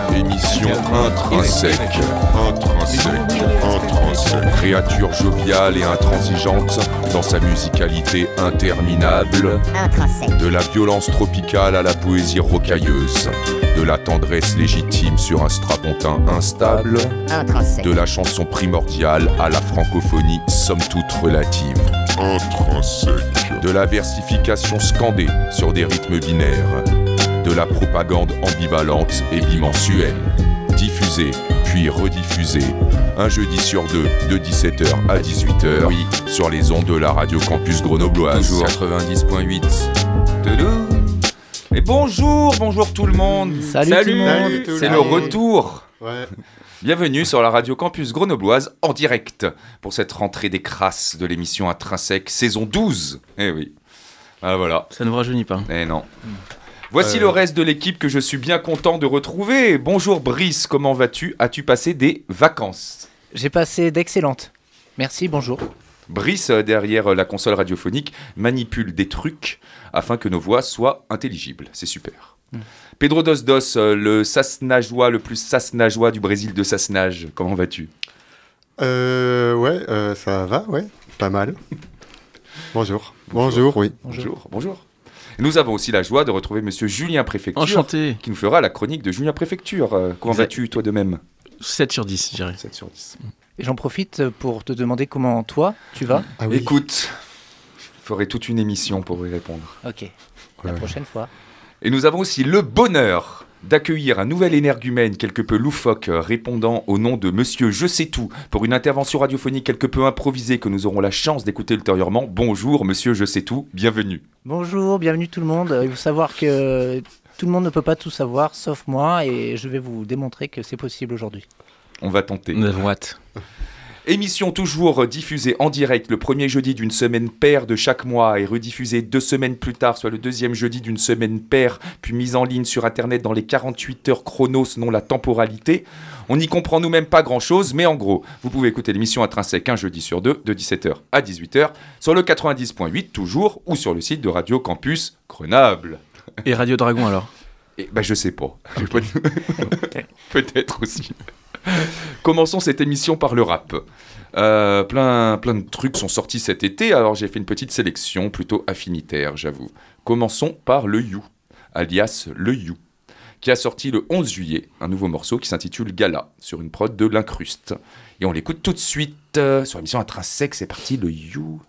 Émission intrinsèque. Créature joviale et intransigeante dans sa musicalité interminable. Intrinsèque. De la violence tropicale à la poésie rocailleuse. De la tendresse légitime sur un strapontin instable. Intrinsèque. De la chanson primordiale à la francophonie somme toute relative. Intrinsèque. De la versification scandée sur des rythmes binaires. De la propagande ambivalente et bimensuelle. Diffusée, puis rediffusée, un jeudi sur deux, de 17h à 18h, oui, sur les ondes de la radio campus grenobloise. Toujours 90.8. Toulou. Et bonjour tout le monde. Salut tout le monde. C'est le retour. Ouais. Bienvenue sur la radio campus grenobloise en direct pour cette rentrée des crasses de l'émission Intrinsèque saison 12. Eh oui. Ah voilà. Ça ne vous rajeunit pas. Eh non. Voici le reste de l'équipe que je suis bien content de retrouver. Bonjour Brice, comment vas-tu ? As-tu passé des vacances ? J'ai passé d'excellentes. Merci, bonjour. Brice, derrière la console radiophonique, manipule des trucs afin que nos voix soient intelligibles. C'est super. Pedro Dos Dos, le sasnageois le plus sasnageois du Brésil de Sassenage. Comment vas-tu ? Ça va, ouais, pas mal. Bonjour, oui. Bonjour. Et nous avons aussi la joie de retrouver Monsieur Julien Préfecture. Enchanté. Qui nous fera la chronique de Julien Préfecture. Comment vas-tu, toi de même ? 7 sur 10, je dirais. 7 sur 10. Et j'en profite pour te demander comment toi, tu vas ? Ah oui. Écoute, je ferai toute une émission pour y répondre. Ok, la prochaine fois. Et nous avons aussi le bonheur d'accueillir un nouvel énergumène quelque peu loufoque répondant au nom de Monsieur Je sais tout pour une intervention radiophonique quelque peu improvisée que nous aurons la chance d'écouter ultérieurement. Bonjour Monsieur Je sais tout, bienvenue. Bonjour, bienvenue tout le monde. Il faut savoir que tout le monde ne peut pas tout savoir sauf moi et je vais vous démontrer que c'est possible aujourd'hui. On va tenter. Nous avons hâte. Émission toujours diffusée en direct le premier jeudi d'une semaine paire de chaque mois et rediffusée 2 semaines plus tard, soit le deuxième jeudi d'une semaine paire, puis mise en ligne sur internet dans les 48 heures chrono, selon la temporalité. On n'y comprend nous-mêmes pas grand-chose, mais en gros, vous pouvez écouter l'émission Intrinsèque un jeudi sur 2, de 17h à 18h, sur le 90.8 toujours, ou sur le site de Radio Campus Grenoble. Et Radio Dragon alors ? Je sais pas. Peut-être aussi. Commençons cette émission par le rap. Plein de trucs sont sortis cet été, alors j'ai fait une petite sélection plutôt affinitaire, j'avoue. Commençons par le You, alias le You, qui a sorti le 11 juillet un nouveau morceau qui s'intitule Gala, sur une prod de l'Incruste. Et on l'écoute tout de suite sur l'émission Intrinsèque, c'est parti, le You.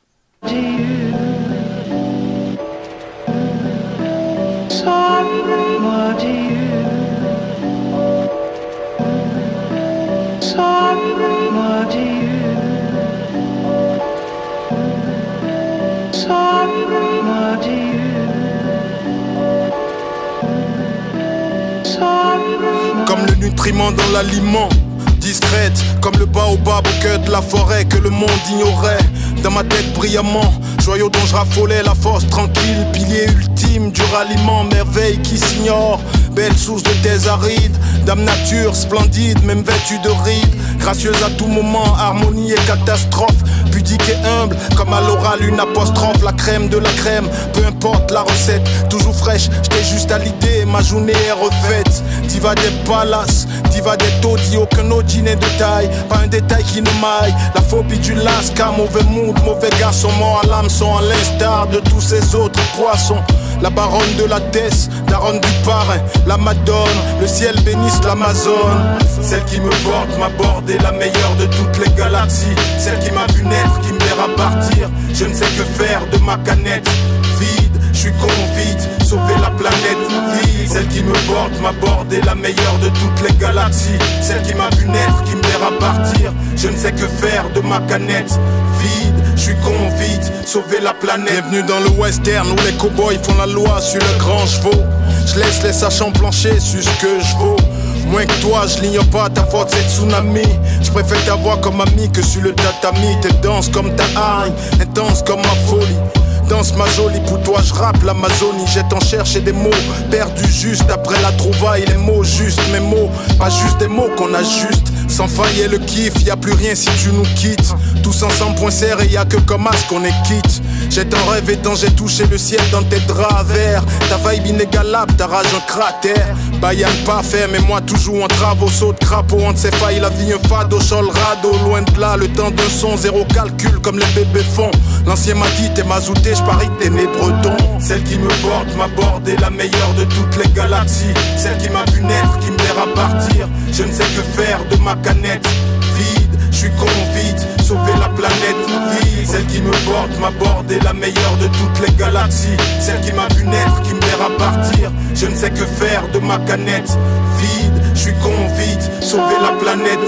Comme le nutriment dans l'aliment, discrète comme le baobab au cœur de la forêt que le monde ignorait. Dans ma tête brillamment, joyau dont je raffolais la force tranquille, pilier ultime du ralliement, merveille qui s'ignore. Belle source de thèse aride, dame nature splendide, même vêtue de rides. Gracieuse à tout moment, harmonie et catastrophe. Pudique et humble, comme à l'oral une apostrophe. La crème de la crème, peu importe la recette. Toujours fraîche, j'étais juste à l'idée, ma journée est refaite. Diva des palaces, diva des taudis, aucun audi n'est de taille. Pas un détail qui ne maille, la phobie du lascar. Mauvais mood, mauvais garçon, mort à l'hameçon, à l'instar de tous ces autres poissons. La baronne de la Tesse, daronne du parrain, la Madone, le ciel bénisse l'Amazone. Celle qui me porte, m'aborde, est la meilleure de toutes les galaxies. Celle qui m'a vu naître, qui me verra partir. Je ne sais que faire de ma canette vide. Je suis convite, sauver la planète vide. Celle qui me porte, m'aborde, est la meilleure de toutes les galaxies. Celle qui m'a vu naître, qui me verra partir. Je ne sais que faire de ma canette vide. Je suis convite, sauver la planète. Bienvenue dans le western où les cowboys font la loi sur le grand chevaux. Je laisse les sachants plancher sur ce que je vaux. Moins que toi, je l'ignore pas, ta faute c'est tsunami. Je préfère t'avoir comme ami que sur le tatami. T'es dense comme ta haine, intense comme ma folie. Danse ma jolie, pour toi je rappe l'Amazonie. Jette en chercher des mots, perdus juste après la trouvaille. Les mots justes, mes mots, pas juste des mots qu'on ajuste. Sans faille et le kiff, y a plus rien si tu nous quittes. Tous ensemble, point serré, y'a que comme as qu'on est quitte. J'ai tant rêvé tant j'ai touché le ciel dans tes draps verts. Ta vibe inégalable, ta rage un cratère. Bayan pas fait, mais moi toujours en travaux. Saut de crapaud, entre ses failles, la vie un fado. Chol radeau, loin de là, le temps d'un son. Zéro calcul comme les bébés font. L'ancien m'a dit t'es mazouté, j'parie que t'es né breton. Celle qui me porte, m'aborde est la meilleure de toutes les galaxies. Celle qui m'a vu naître, qui me verra partir. Je ne sais que faire de ma canette vide. J'suis con vite, sauver la planète vide. Celle qui me porte, m'aborde est la meilleure de toutes les galaxies. Celle qui m'a vu naître, qui me verra partir. Je ne sais que faire de ma canette vide. J'suis con vite, sauver la planète.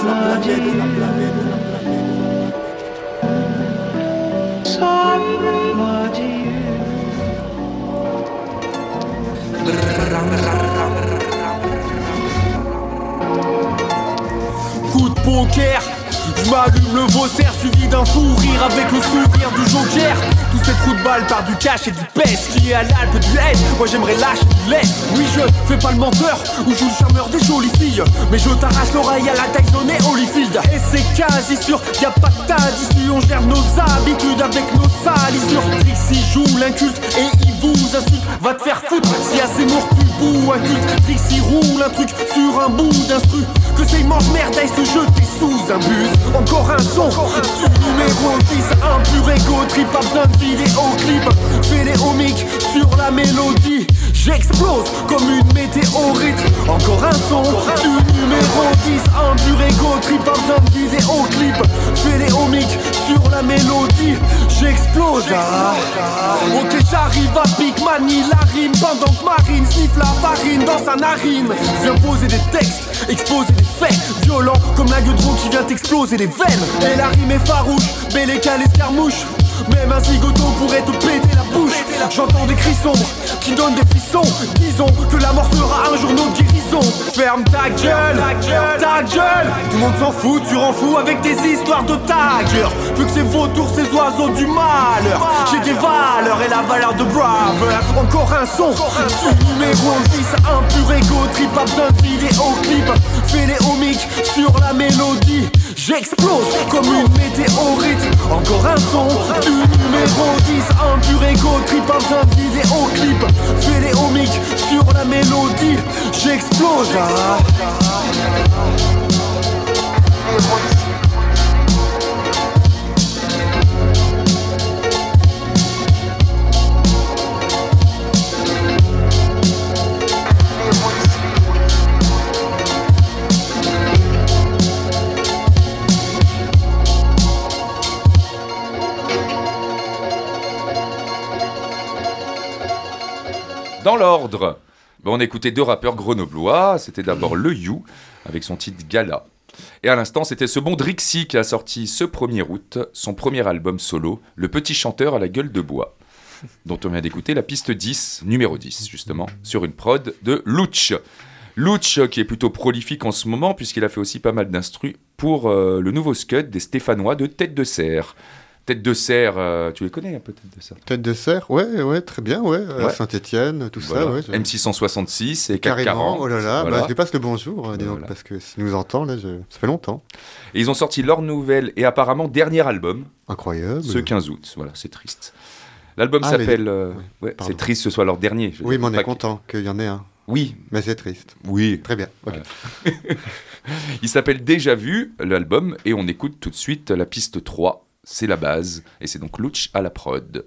Coup de poker, j'm'allume le Vaussaire suivi d'un fou rire avec le sourire du Joker. Tous ces trous de balles par du cash et du peste qui est à l'Alpe du Haine. Moi j'aimerais lâcher du lait. Oui je fais pas le menteur ou joue le charmeur des jolies filles, mais je t'arrache l'oreille à la Tyson et Holyfield. Et c'est quasi sûr, y'a pas de tas d'issue. On gère nos habitudes avec nos salissures. Trixie joue l'inculte et il vous insulte. Va te faire foutre si à ses morts tu vous inculte. Trixie roule un truc sur un bout d'instru. Que c'est mange merde aille se jeter sous un bus. Encore un son du numéro 10. Un pur égo trip, pas besoin de vidéoclip. Fais les omics sur la mélodie. J'explose comme une météorite. Encore un son du numéro 10. Un pur égo trip, pas besoin de vidéoclip. Fais les omics sur la mélodie. J'explose. Ok j'arrive à pic, manie la rime. Pendant que Marine sniffe la farine dans sa narine. Viens poser des textes, exposer des faits violents comme la gueule de qui vient t'exploser les veines. Et la rime est farouche, Béléka l'escarmouche. Même un zigoto pourrait te péter la bouche. J'entends des cris sombres qui donnent des frissons. Disons que la mort sera un jour notre guérison. Ferme ta gueule, ta gueule. Tout le monde s'en fout, tu rends fou avec tes histoires de tagger. Vu que ces vautours, ces oiseaux du malheur. J'ai des valeurs et la valeur de brother. Encore un son du numéro 10. Un pur égo trip, pas besoin de vidéoclip. Fais les omics sur la mélodie. J'explose comme une météorite. Encore un son du numéro 10. Un pur égo trip, pas besoin de vidéoclip. Fais les omics sur la mélodie. J'explose. Dans l'ordre, on écoutait deux rappeurs grenoblois. C'était d'abord Le You avec son titre Gala. Et à l'instant, c'était ce bon Drixie qui a sorti ce 1er août son premier album solo, Le Petit Chanteur à la gueule de bois, dont on vient d'écouter la piste 10, numéro 10 justement, sur une prod de Louch. Louch qui est plutôt prolifique en ce moment puisqu'il a fait aussi pas mal d'instrus pour le nouveau scud des Stéphanois de Tête de Serre. Tête de Serre, tu les connais un peu, Tête de Serre? Tête de Serre, ouais, très bien, ouais. Saint-Étienne, tout voilà. Ça, ouais. M666 et 440. Carrément, oh là là, voilà. Je lui passe le bonjour, dis donc, parce que s'il nous entend, là, ça fait longtemps. Et ils ont sorti leur nouvel et apparemment dernier album. Incroyable. Ce 15 août, voilà, c'est triste. L'album s'appelle... c'est triste que ce soit leur dernier. Oui, mais on est content qu'il y en ait un. Oui. Mais c'est triste. Oui. Très bien, ok. Voilà. Il s'appelle Déjà Vu, l'album, et on écoute tout de suite la piste 3. C'est la base, et c'est donc Louch à la prod.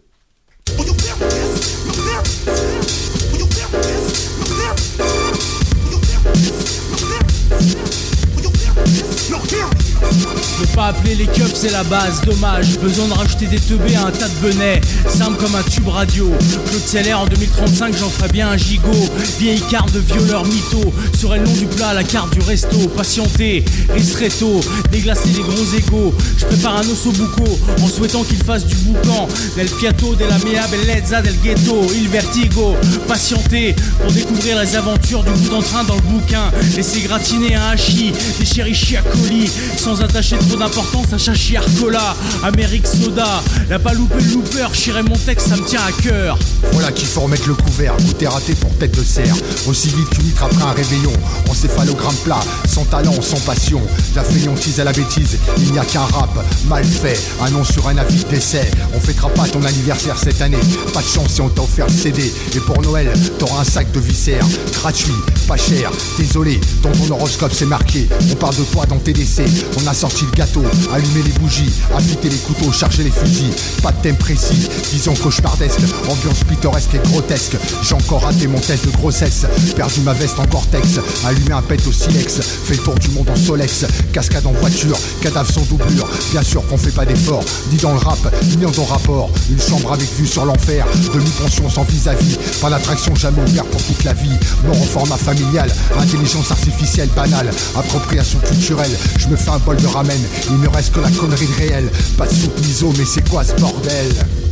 Ne pas appeler les keufs c'est la base, dommage. Besoin de rajouter des teubés à un tas de benets. Simple comme un tube radio. Claude Seller en 2035 j'en ferai bien un gigot. Vieille carte de violeur mytho. Serait le nom du plat à la carte du resto. Patienter, ristretto, déglacer les gros égos. Je prépare un osso buco en souhaitant qu'il fasse du boucan. Del piatto, della mia bellezza, del ghetto. Il vertigo, patienter pour découvrir les aventures du bout en train dans le bouquin. Laisser gratiner un hachis, des chérichis à colis sans attacher trop d'importance à Chachi Arcola, Amérique Soda. La pas loupé le looper, chirer mon texte, ça me tient à cœur. Voilà qu'il faut remettre le couvert, goûter raté pour tête de cerf. Aussi vite qu'une huître après un réveillon, encéphalogramme plat, sans talent, sans passion. La fainéantise à la bêtise, il n'y a qu'un rap mal fait, un nom sur un avis de décès. On fêtera pas ton anniversaire cette année, pas de chance si on t'a offert le CD. Et pour Noël, t'auras un sac de viscères, gratuit, pas cher. Désolé, dans ton horoscope c'est marqué, on parle de toi dans TDC. On a sorti le gâteau, allumé les bougies, affûté les couteaux, chargé les fusils. Pas de thème précis, disons cauchemardesque, ambiance pittoresque et grotesque. J'ai encore raté mon test de grossesse, perdu ma veste en cortex, allumé un pet au silex, fait le tour du monde en Solex, cascade en voiture, cadavre sans doublure. Bien sûr qu'on fait pas d'effort, ni dans le rap, ni dans ton rapport. Une chambre avec vue sur l'enfer, demi-pension sans vis-à-vis, pas d'attraction jamais ouverte pour toute la vie. Mort en format familial, intelligence artificielle banale, appropriation culturelle. Je me fais un bol de ramen, il ne reste que la connerie de réel. Pas de soupe miso, mais c'est quoi ce bordel?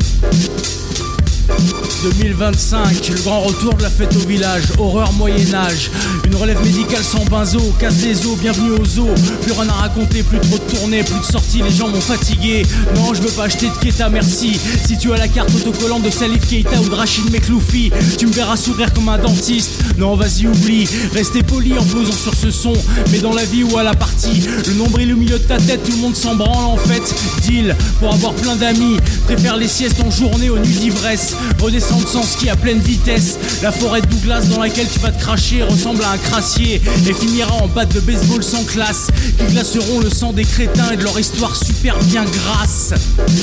2025, le grand retour de la fête au village, horreur Moyen-Âge. Une relève médicale sans benzo, casse des os, bienvenue aux zoos. Plus rien à raconter, plus trop de tournées, plus de sorties, les gens m'ont fatigué. Non, je veux pas acheter de Keta, merci. Si tu as la carte autocollante de Salif Keita ou de Rachid Mekloufi, tu me verras sourire comme un dentiste. Non, vas-y, oublie, restez poli en posant sur ce son. Mais dans la vie ou à la partie, le nombril au milieu de ta tête, tout le monde s'en branle en fait. Deal, pour avoir plein d'amis, préfère les siestes en journée aux nuits d'ivresse. Redescendre sans ski à pleine vitesse. La forêt de Douglas dans laquelle tu vas te cracher ressemble à un crassier et finira en batte de baseball sans classe, qui glaceront le sang des crétins et de leur histoire super bien grasse.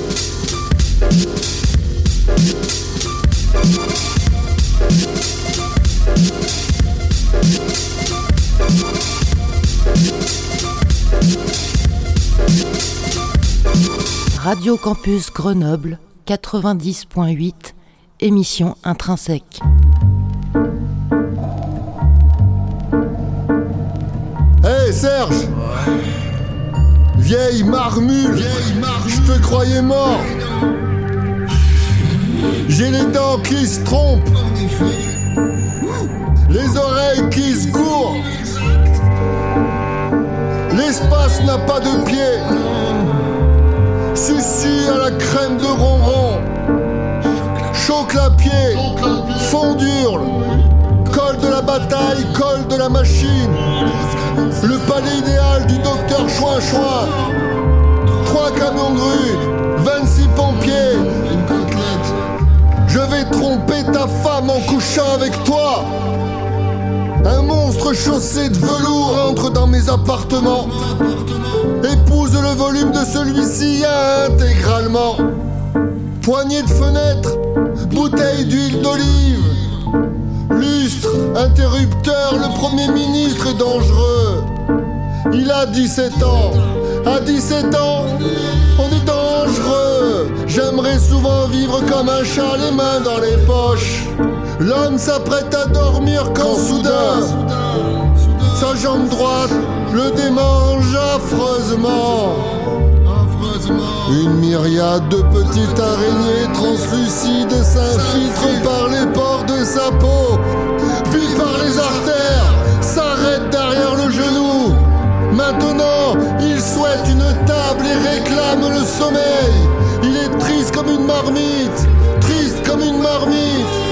Radio Campus Grenoble 90.8, émission Intrinsèque. Hey Serge, vieille marmule, je te croyais mort. J'ai les dents qui se trompent, les oreilles qui se gourent. L'espace n'a pas de pied. Sushi à la crème de ronron, chocolat-pied, fondurle, col de la bataille, col de la machine, le palais idéal du docteur Chouin-Chouin, 3 camions de rue, 26 pompiers. Je vais tromper ta femme en couchant avec toi. Un monstre chaussé de velours entre dans mes appartements, épouse le volume de celui-ci intégralement. Poignée de fenêtre, bouteille d'huile d'olive, lustre, interrupteur, le Premier ministre est dangereux. Il a 17 ans, à 17 ans, on est dangereux. J'aimerais souvent vivre comme un chat, les mains dans les poches. L'homme s'apprête à dormir quand soudain sa jambe droite le démange affreusement. Une myriade de petites araignées translucides s'infiltrent par les pores de sa peau, puis par les artères, s'arrêtent derrière le genou. Maintenant, il souhaite une table et réclame le sommeil. Il est triste comme une marmite, triste comme une marmite.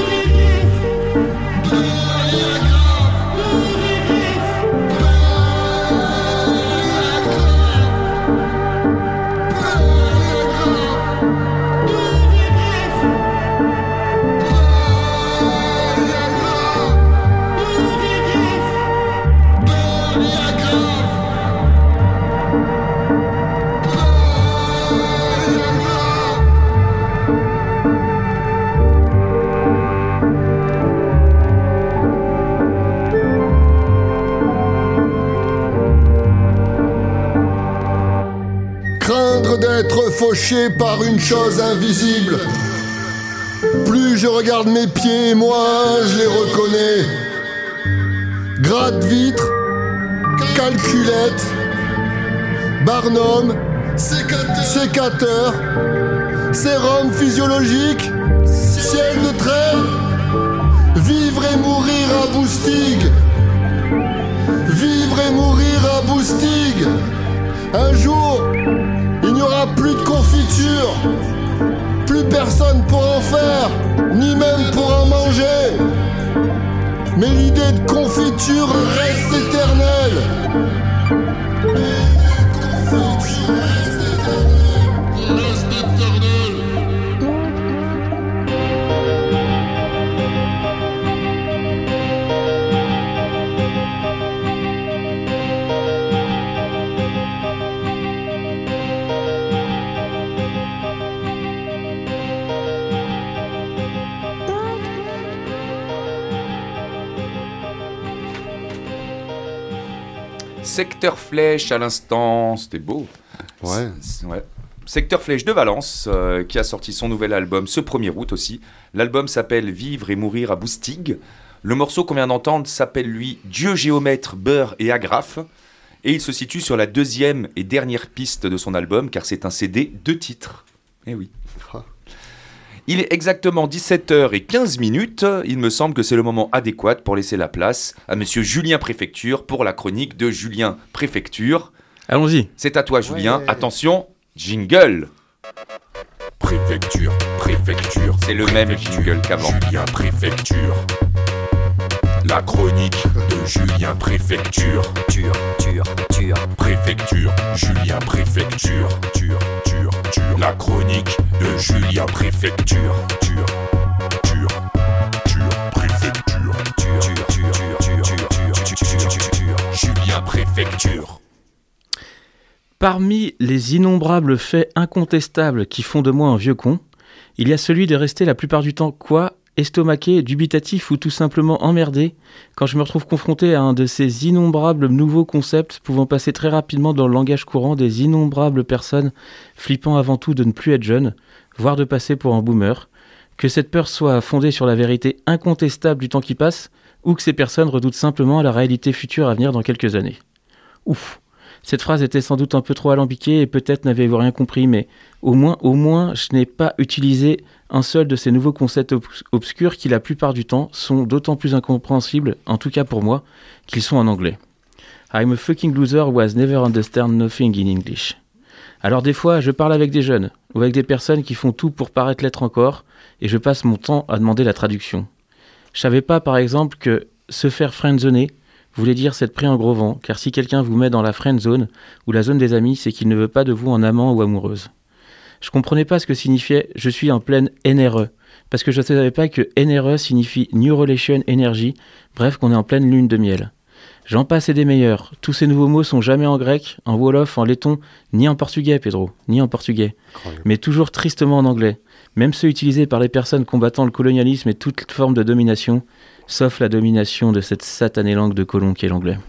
D'être fauché par une chose invisible. Plus je regarde mes pieds, moins je les reconnais. Gratte-vitre, calculette, barnum, sécateur, sérum physiologique, ciel de trait, vivre et mourir à Boustig. Vivre et mourir à Boustig. Un jour, Plus personne pour en faire, ni même pour en manger. Mais l'idée de confiture reste éternelle. Secteur Flèche à l'instant, c'était beau. Ouais. Ouais. Secteur Flèche de Valence, qui a sorti son nouvel album ce 1er août aussi. L'album s'appelle Vivre et mourir à Boustig. Le morceau qu'on vient d'entendre s'appelle lui Dieu géomètre, beurre et agrafe. Et il se situe sur la deuxième et dernière piste de son album, car c'est un CD 2 titres. Eh oui. Il est exactement 17h15. Il me semble que c'est le moment adéquat pour laisser la place à monsieur Julien Préfecture pour la chronique de Julien Préfecture. Allons-y. C'est à toi, Julien. Ouais. Attention, jingle. Préfecture, préfecture. C'est le même jingle qu'avant. Julien Préfecture. La chronique de Julien Préfecture. Préfecture, Julien Préfecture. La chronique de Julien Préfecture. Préfecture. Julien Préfecture. Parmi les innombrables faits incontestables qui font de moi un vieux con, il y a celui de rester la plupart du temps estomaqué, dubitatif ou tout simplement emmerdé quand je me retrouve confronté à un de ces innombrables nouveaux concepts pouvant passer très rapidement dans le langage courant des innombrables personnes flippant avant tout de ne plus être jeunes, voire de passer pour un boomer, que cette peur soit fondée sur la vérité incontestable du temps qui passe ou que ces personnes redoutent simplement la réalité future à venir dans quelques années. Ouf. Cette phrase était sans doute un peu trop alambiquée et peut-être n'avez-vous rien compris, mais au moins, je n'ai pas utilisé un seul de ces nouveaux concepts obscurs qui, la plupart du temps, sont d'autant plus incompréhensibles, en tout cas pour moi, qu'ils sont en anglais. I'm a fucking loser who has never understand nothing in English. Alors des fois, je parle avec des jeunes, ou avec des personnes qui font tout pour paraître l'être encore, et je passe mon temps à demander la traduction. Je savais pas, par exemple, que se faire friendzoner voulait dire s'être pris un gros vent, car si quelqu'un vous met dans la friend zone, ou la zone des amis, c'est qu'il ne veut pas de vous en amant ou amoureuse. Je comprenais pas ce que signifiait « je suis en pleine NRE », parce que je ne savais pas que NRE signifie New Relation Energy, bref qu'on est en pleine lune de miel. J'en passe et des meilleurs. Tous ces nouveaux mots sont jamais en grec, en wolof, en letton, ni en portugais, Pedro, ni en portugais, mais toujours tristement en anglais, même ceux utilisés par les personnes combattant le colonialisme et toute forme de domination, sauf la domination de cette satanée langue de colon qu'est l'anglais.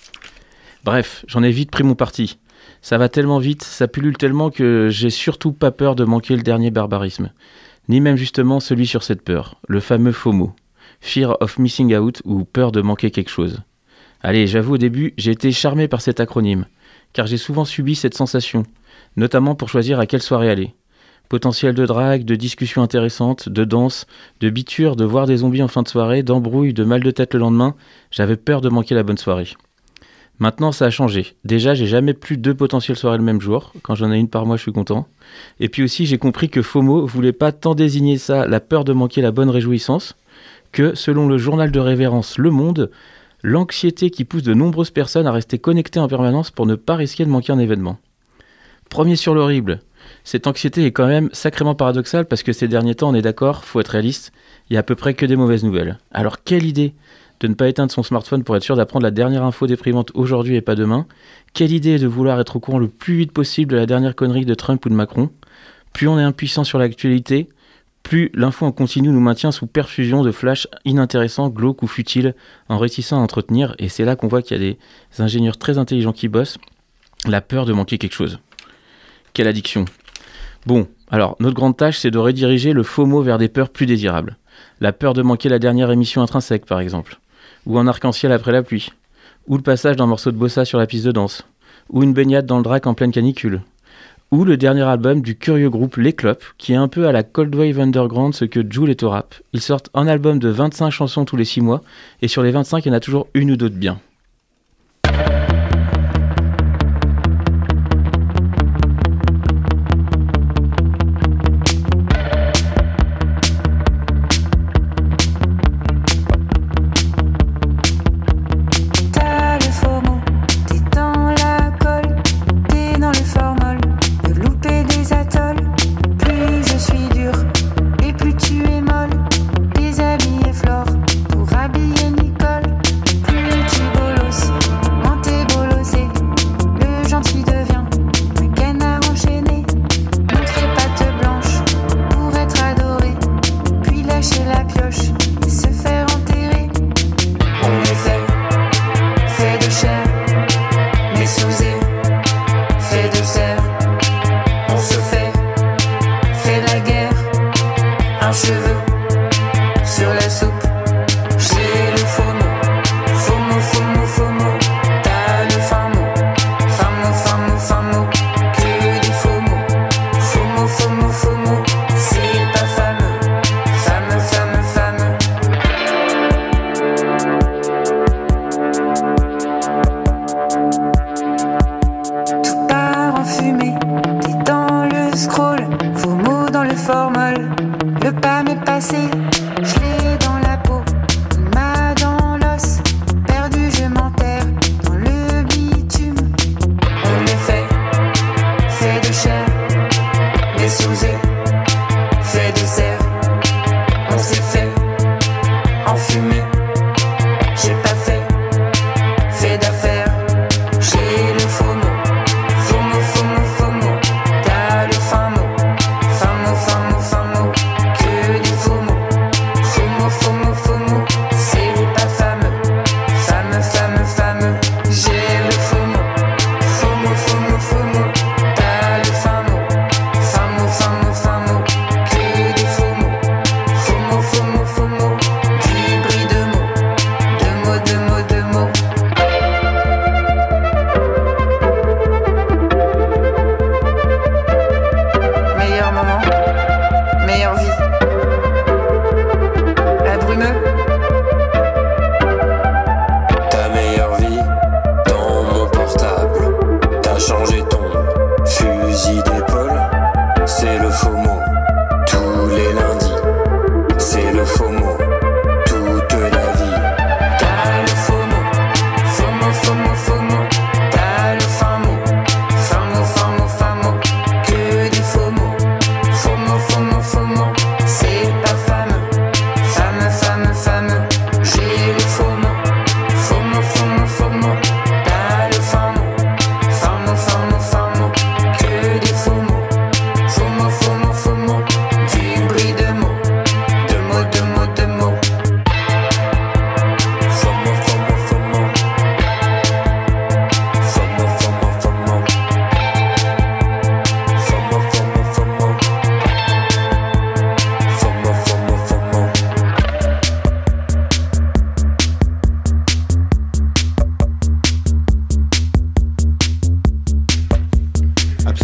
Bref, j'en ai vite pris mon parti. Ça va tellement vite, ça pullule tellement que j'ai surtout pas peur de manquer le dernier barbarisme. Ni même justement celui sur cette peur, le fameux FOMO, Fear of Missing Out ou peur de manquer quelque chose. Allez, j'avoue au début, j'ai été charmé par cet acronyme, car j'ai souvent subi cette sensation, notamment pour choisir à quelle soirée aller. Potentiel de drague, de discussions intéressantes, de danse, de biture, de voir des zombies en fin de soirée, d'embrouilles, de mal de tête le lendemain, j'avais peur de manquer la bonne soirée. Maintenant, ça a changé. Déjà, j'ai jamais plus 2 potentielles soirées le même jour. Quand j'en ai une par mois, je suis content. Et puis aussi, j'ai compris que FOMO voulait pas tant désigner ça, la peur de manquer la bonne réjouissance, que, selon le journal de révérence Le Monde, l'anxiété qui pousse de nombreuses personnes à rester connectées en permanence pour ne pas risquer de manquer un événement. Premier sur l'horrible. Cette anxiété est quand même sacrément paradoxale parce que ces derniers temps, on est d'accord, faut être réaliste, il y a à peu près que des mauvaises nouvelles. Alors quelle idée de ne pas éteindre son smartphone pour être sûr d'apprendre la dernière info déprimante aujourd'hui et pas demain. Quelle idée de vouloir être au courant le plus vite possible de la dernière connerie de Trump ou de Macron. Plus on est impuissant sur l'actualité, plus l'info en continu nous maintient sous perfusion de flashs inintéressants, glauques ou futiles, en réussissant à entretenir, et c'est là qu'on voit qu'il y a des ingénieurs très intelligents qui bossent, la peur de manquer quelque chose. Quelle addiction. Bon, alors, notre grande tâche, c'est de rediriger le FOMO vers des peurs plus désirables. La peur de manquer la dernière émission Intrinsèque, par exemple. Ou un arc-en-ciel après la pluie. Ou le passage d'un morceau de bossa sur la piste de danse. Ou une baignade dans le drac en pleine canicule. Ou le dernier album du curieux groupe Les Clopes, qui est un peu à la Cold Wave Underground ce que Jul est au rap. Ils sortent un album de 25 chansons tous les 6 mois, et sur les 25, il y en a toujours une ou deux de bien.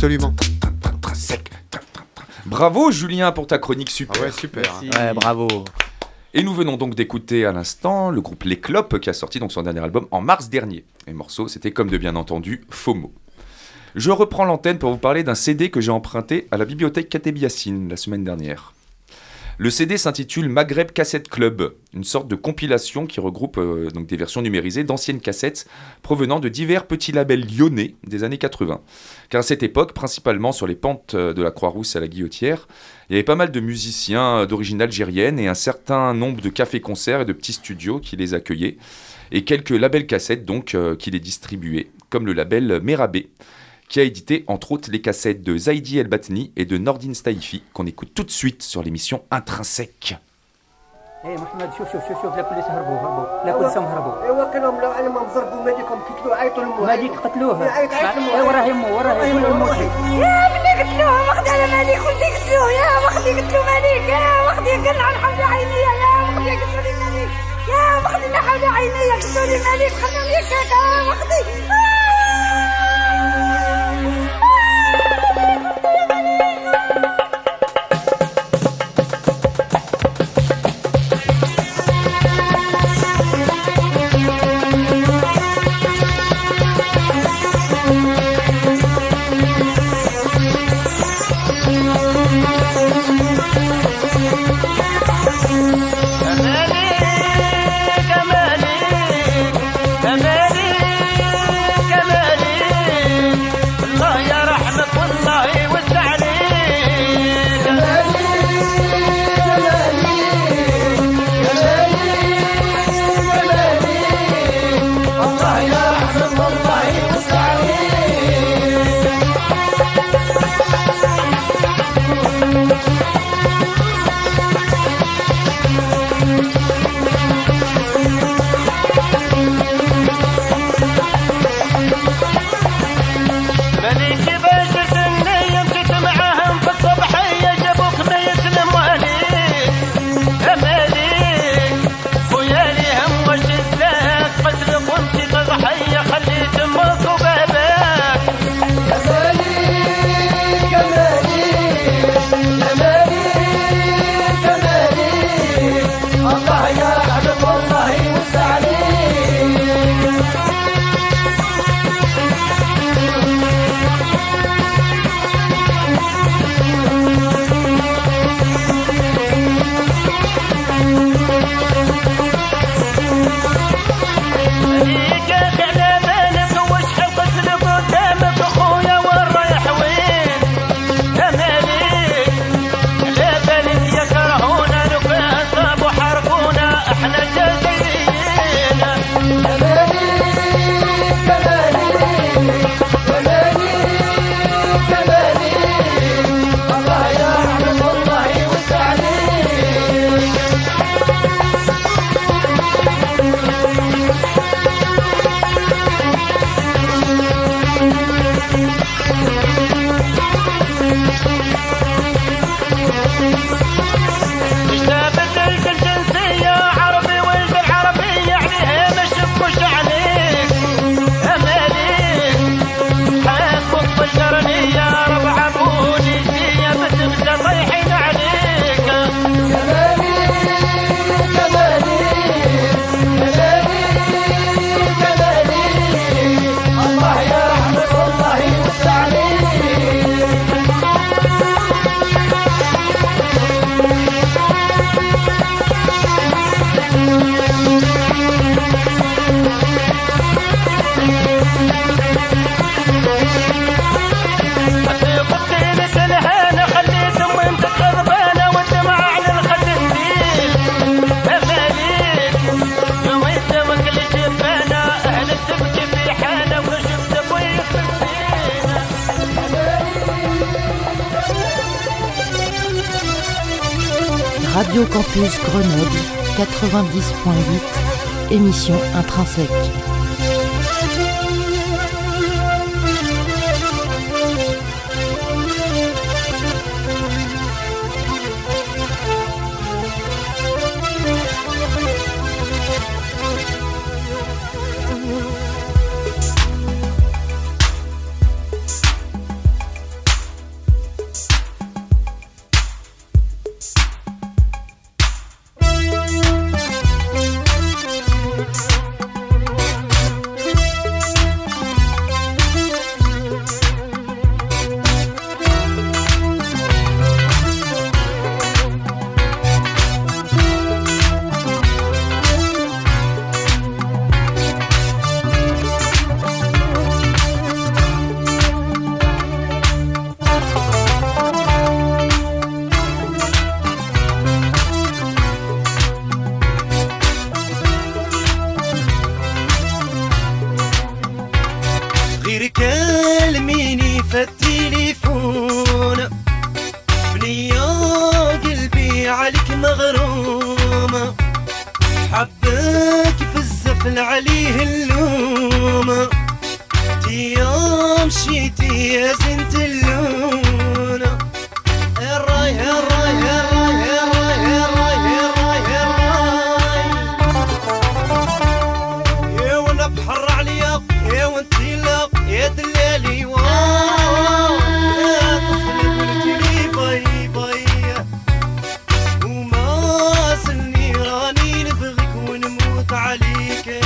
Absolument. Bravo Julien pour ta chronique super. Ah ouais, super. Ouais, bravo. Et nous venons donc d'écouter à l'instant le groupe Les Clopes qui a sorti donc son dernier album en mars dernier. Et le morceau, c'était comme de bien entendu FOMO. Je reprends l'antenne pour vous parler d'un CD que j'ai emprunté à la bibliothèque Kateb Yassine la semaine dernière. Le CD s'intitule Maghreb Cassette Club, une sorte de compilation qui regroupe donc des versions numérisées d'anciennes cassettes provenant de divers petits labels lyonnais des années 80. Car à cette époque, principalement sur les pentes de la Croix-Rousse à la Guillotière, il y avait pas mal de musiciens d'origine algérienne et un certain nombre de cafés-concerts et de petits studios qui les accueillaient, et quelques labels cassettes donc qui les distribuaient, comme le label Merabé, qui a édité entre autres les cassettes de Zaidi El Batni et de Nordin Staifi, qu'on écoute tout de suite sur l'émission Intrinsèque. ايه محمد شوف لا بوليس هربوا لا بوليس هربوا ايوا كانوا انا ما مزربوا مالكم قتلوه عيطوا لمو مالك قتلوه وراه يمو وراه يمو يا بني قتلوه واخد على مالك ولدي قتلوه يا واخدي قتلوا مالك يا واخدي قلع الحمد عيني يا واخدي قتلوا لي مالك يا واخدي لا حول عيني قتلوا لي مالك خلوني هكاك واخدي Radio Campus Grenoble 90.8, émission Intrinsèque. تكلميني في التليفون بنية قلبي عليك مغروم حبك بزاف عليه اللوم يوم مشيتي يا زنت اللون الراي الراي الراي الراي الراي الراي الراي يا وانا بحر عليا يا وانتي لا يا دلالي يا طفل قلتي لي باي باي وما سلني راني نبغيك ونموت عليك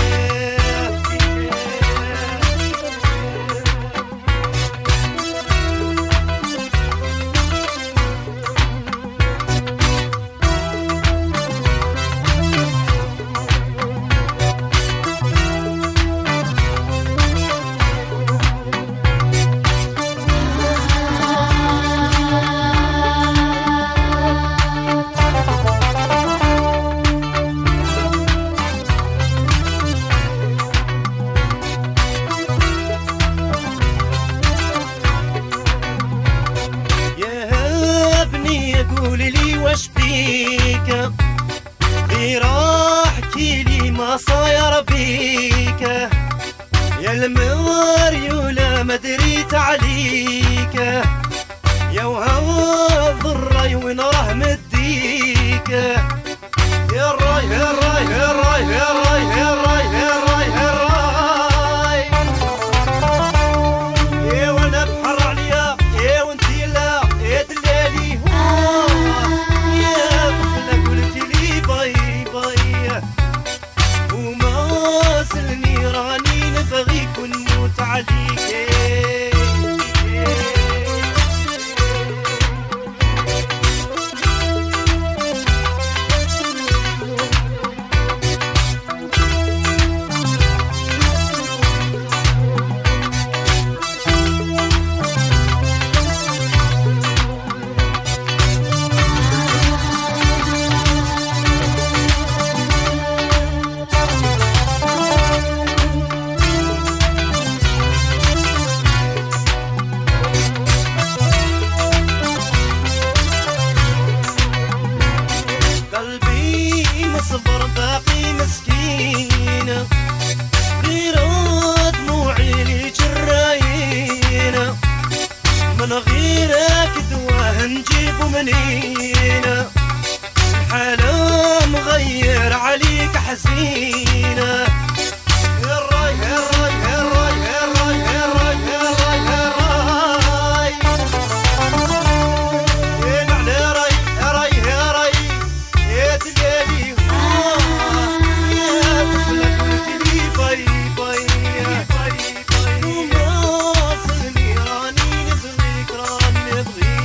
صاير بيك يا المريولة ما دريت عليك يا وهوى الضري وين راه مديك يا الراي يا الراي يا الراي يا الراي يا الراي يا الراي يا الراي يا وانا بحر عليا يا وانتي لا يا دلالي يا طفلة قلتي لي باي باي وما سلني راني نبغيك ونموت عليك منينة الحالة مغير عليك حزينة يا الراي يا الراي يا الراي يا الراي يا الراي يا الراي يا الراي يا نعلى راي يا راي يا راي يا دلالي يا طفلة قلتي لي باي باي وما صلني راني نبغيك راني نبغيك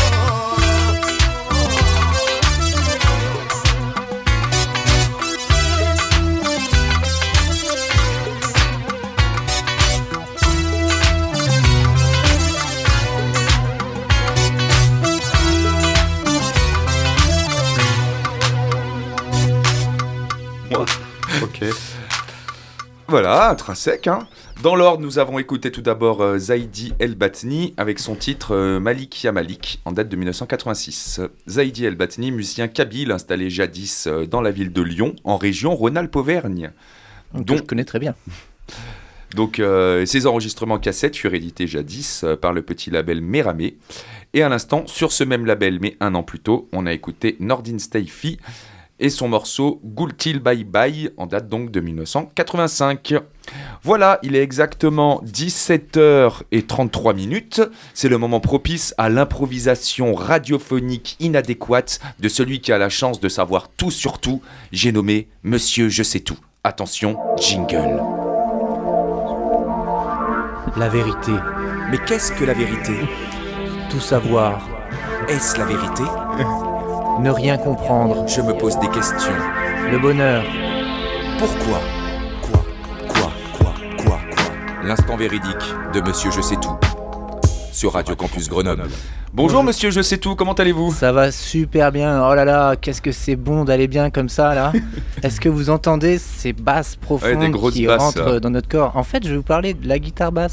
Ok. Voilà, intrinsèque. Hein. Dans l'ordre, nous avons écouté tout d'abord Zaidi El Batni avec son titre Malik Ya Malik en date de 1986. Zaidi El Batni, musicien kabyle installé jadis dans la ville de Lyon, en région Rhône-Alpes-Auvergne. Donc je connais très bien. Donc ces enregistrements cassettes furent édités jadis par le petit label Méramé. Et à l'instant, sur ce même label, mais un an plus tôt, on a écouté Nordin Steifi et son morceau Gultil Bye Bye, en date donc de 1985. Voilà, il est exactement 17h33. C'est le moment propice à l'improvisation radiophonique inadéquate de celui qui a la chance de savoir tout sur tout. J'ai nommé Monsieur Je sais tout. Attention, jingle. La vérité. Mais qu'est-ce que la vérité ? Tout savoir. Est-ce la vérité ? Ne rien comprendre. Je me pose des questions. Le bonheur. Pourquoi ? Quoi ? L'instant véridique de Monsieur Je sais tout. Sur Radio Campus Grenoble. Bonjour Monsieur Je sais tout, comment allez-vous ? Ça va super bien. Oh là là, qu'est-ce que c'est bon d'aller bien comme ça là. Est-ce que vous entendez ces basses profondes qui rentrent dans notre corps ? En fait, je vais vous parler de la guitare basse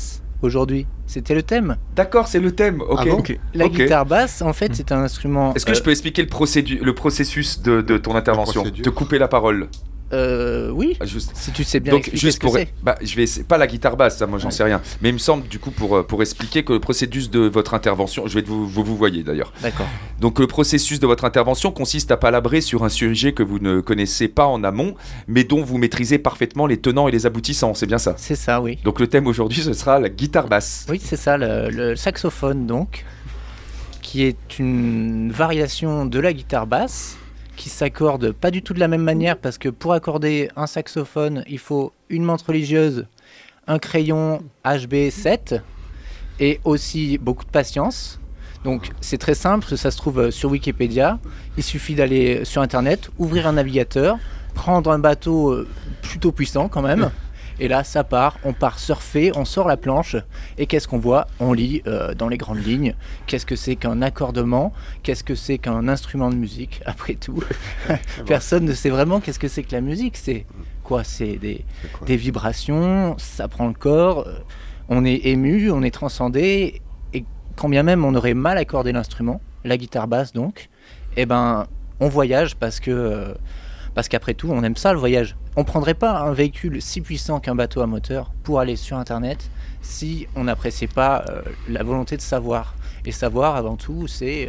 aujourd'hui. C'était le thème. D'accord, c'est le thème. Ok. Ah bon La guitare basse, en fait, c'est un instrument. Est-ce que je peux expliquer le processus de ton intervention? Te couper la parole. Oui. Juste. Si tu sais bien Donc, expliquer juste ce que pour, c'est. je vais essayer, pas la guitare basse, ça, moi j'en sais rien. Mais il me semble du coup pour expliquer que le processus de votre intervention, je vais vous voyez d'ailleurs. D'accord. Donc le processus de votre intervention consiste à palabrer sur un sujet que vous ne connaissez pas en amont, mais dont vous maîtrisez parfaitement les tenants et les aboutissants. C'est bien ça? C'est ça, oui. Donc le thème aujourd'hui, ce sera la guitare basse. Oui, c'est ça, le saxophone donc, qui est une variation de la guitare basse, qui s'accorde pas du tout de la même manière, parce que pour accorder un saxophone, il faut une menthe religieuse, un crayon HB7 et aussi beaucoup de patience. Donc c'est très simple, ça se trouve sur Wikipédia. Il suffit d'aller sur internet, ouvrir un navigateur, prendre un bateau plutôt puissant quand même. Et là, ça part, on part surfer, on sort la planche, et qu'est-ce qu'on voit? On lit dans les grandes lignes, qu'est-ce que c'est qu'un accordement, qu'est-ce que c'est qu'un instrument de musique, après tout. Personne ne sait vraiment qu'est-ce que c'est que la musique, c'est quoi? C'est des vibrations, ça prend le corps, on est ému, on est transcendé, et quand bien même on aurait mal accordé l'instrument, la guitare basse donc, eh ben, on voyage parce qu'après tout, on aime ça le voyage. On ne prendrait pas un véhicule si puissant qu'un bateau à moteur pour aller sur Internet si on n'appréciait pas la volonté de savoir. Et savoir, avant tout, c'est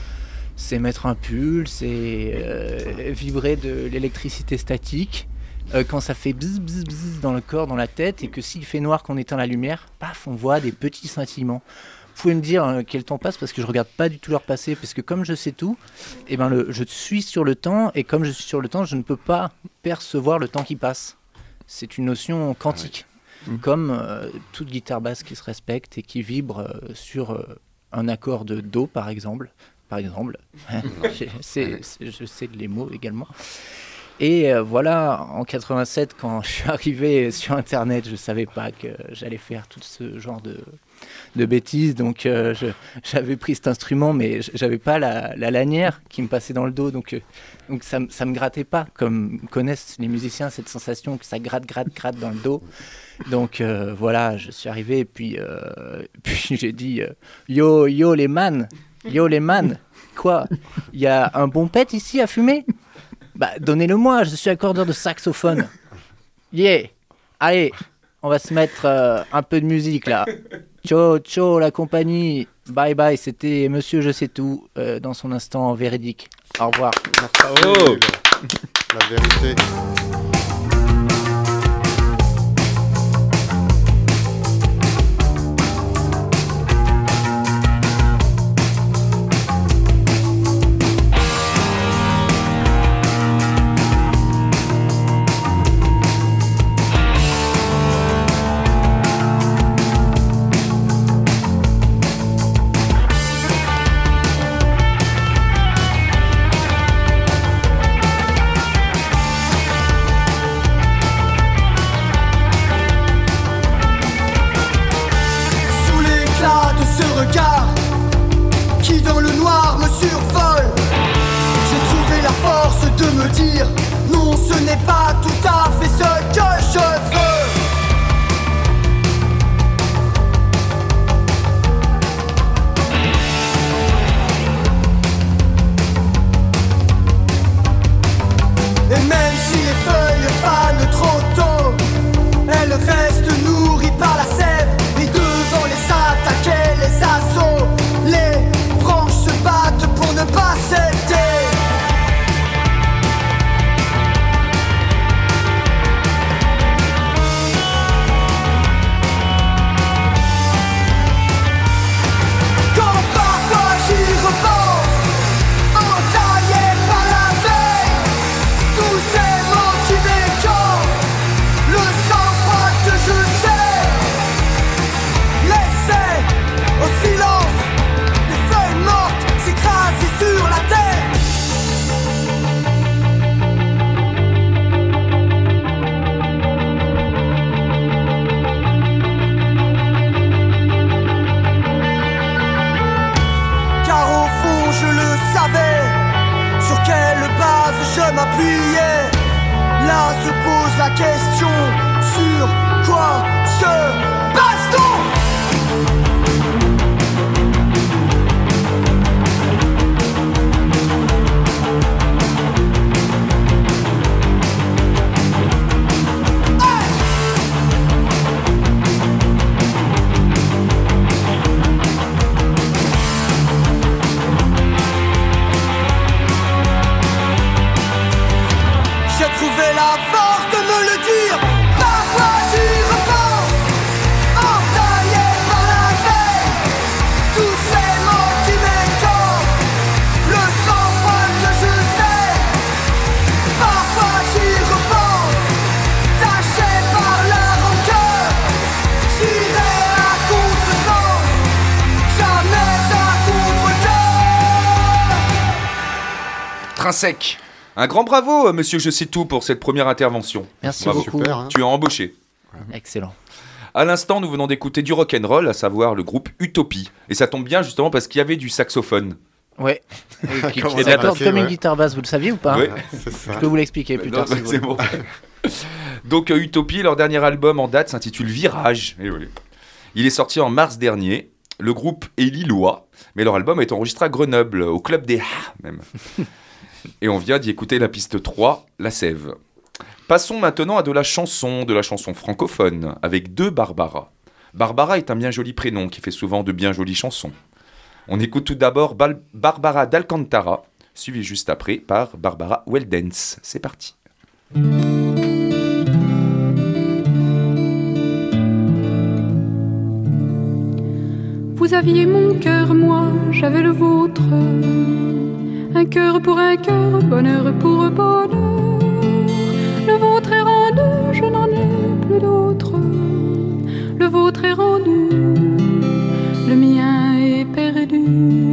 mettre un pull, c'est vibrer de l'électricité statique. Quand ça fait bzz, bzz, bzz dans le corps, dans la tête, et que s'il fait noir, qu'on éteint la lumière, paf, on voit des petits scintillements. Vous pouvez me dire quel temps passe, parce que je regarde pas du tout leur passé, parce que comme je sais tout, eh ben je suis sur le temps, et comme je suis sur le temps, je ne peux pas percevoir le temps qui passe. C'est une notion quantique, comme toute guitare basse qui se respecte et qui vibre sur un accord de Do, par exemple. Je sais les mots également. Et voilà, en 87, quand je suis arrivé sur Internet, je ne savais pas que j'allais faire tout ce genre de bêtises. Donc j'avais pris cet instrument, mais j'avais pas la lanière qui me passait dans le dos. Donc ça me grattait pas, comme connaissent les musiciens, cette sensation que ça gratte dans le dos. Donc voilà, je suis arrivé et puis j'ai dit yo les man, quoi? Il y a un bon pet ici à fumer? Bah, donnez-le-moi, je suis accordeur de saxophone. Yeah. Allez, on va se mettre un peu de musique là. Ciao, la compagnie. Bye bye, c'était Monsieur Je sais tout dans son instant véridique. Au revoir. Oh. La vérité. se pose la question sur quoi se base-t-on? Intrinsèque. Un grand bravo, monsieur Je sais tout, pour cette première intervention. Merci Bravo. beaucoup. Super, hein. Tu es embauché. Excellent. À l'instant, nous venons d'écouter du rock'n'roll, à savoir le groupe Utopie. Et ça tombe bien justement parce qu'il y avait du saxophone. Ouais. Qui Comment ça s'accorde passé, comme une ouais. guitare basse, vous le saviez ou pas? Ouais. C'est ça. Je peux vous l'expliquer plus Non, tard si vous c'est voulez. bon. Donc Utopie, leur dernier album en date s'intitule Virage. Et oui. Il est sorti en mars dernier. Le groupe est lillois, mais leur album est enregistré à Grenoble, au Club des Ha même. Et on vient d'y écouter la piste 3, La Sève. Passons maintenant à de la chanson francophone, avec deux Barbara. Barbara est un bien joli prénom qui fait souvent de bien jolies chansons. On écoute tout d'abord Barbara d'Alcantara, suivi juste après par Barbara Weldens. C'est parti. Vous aviez mon cœur, moi j'avais le vôtre. Un cœur pour un cœur, bonheur pour bonheur. Le vôtre est rendu, je n'en ai plus d'autre. Le vôtre est rendu, le mien est perdu.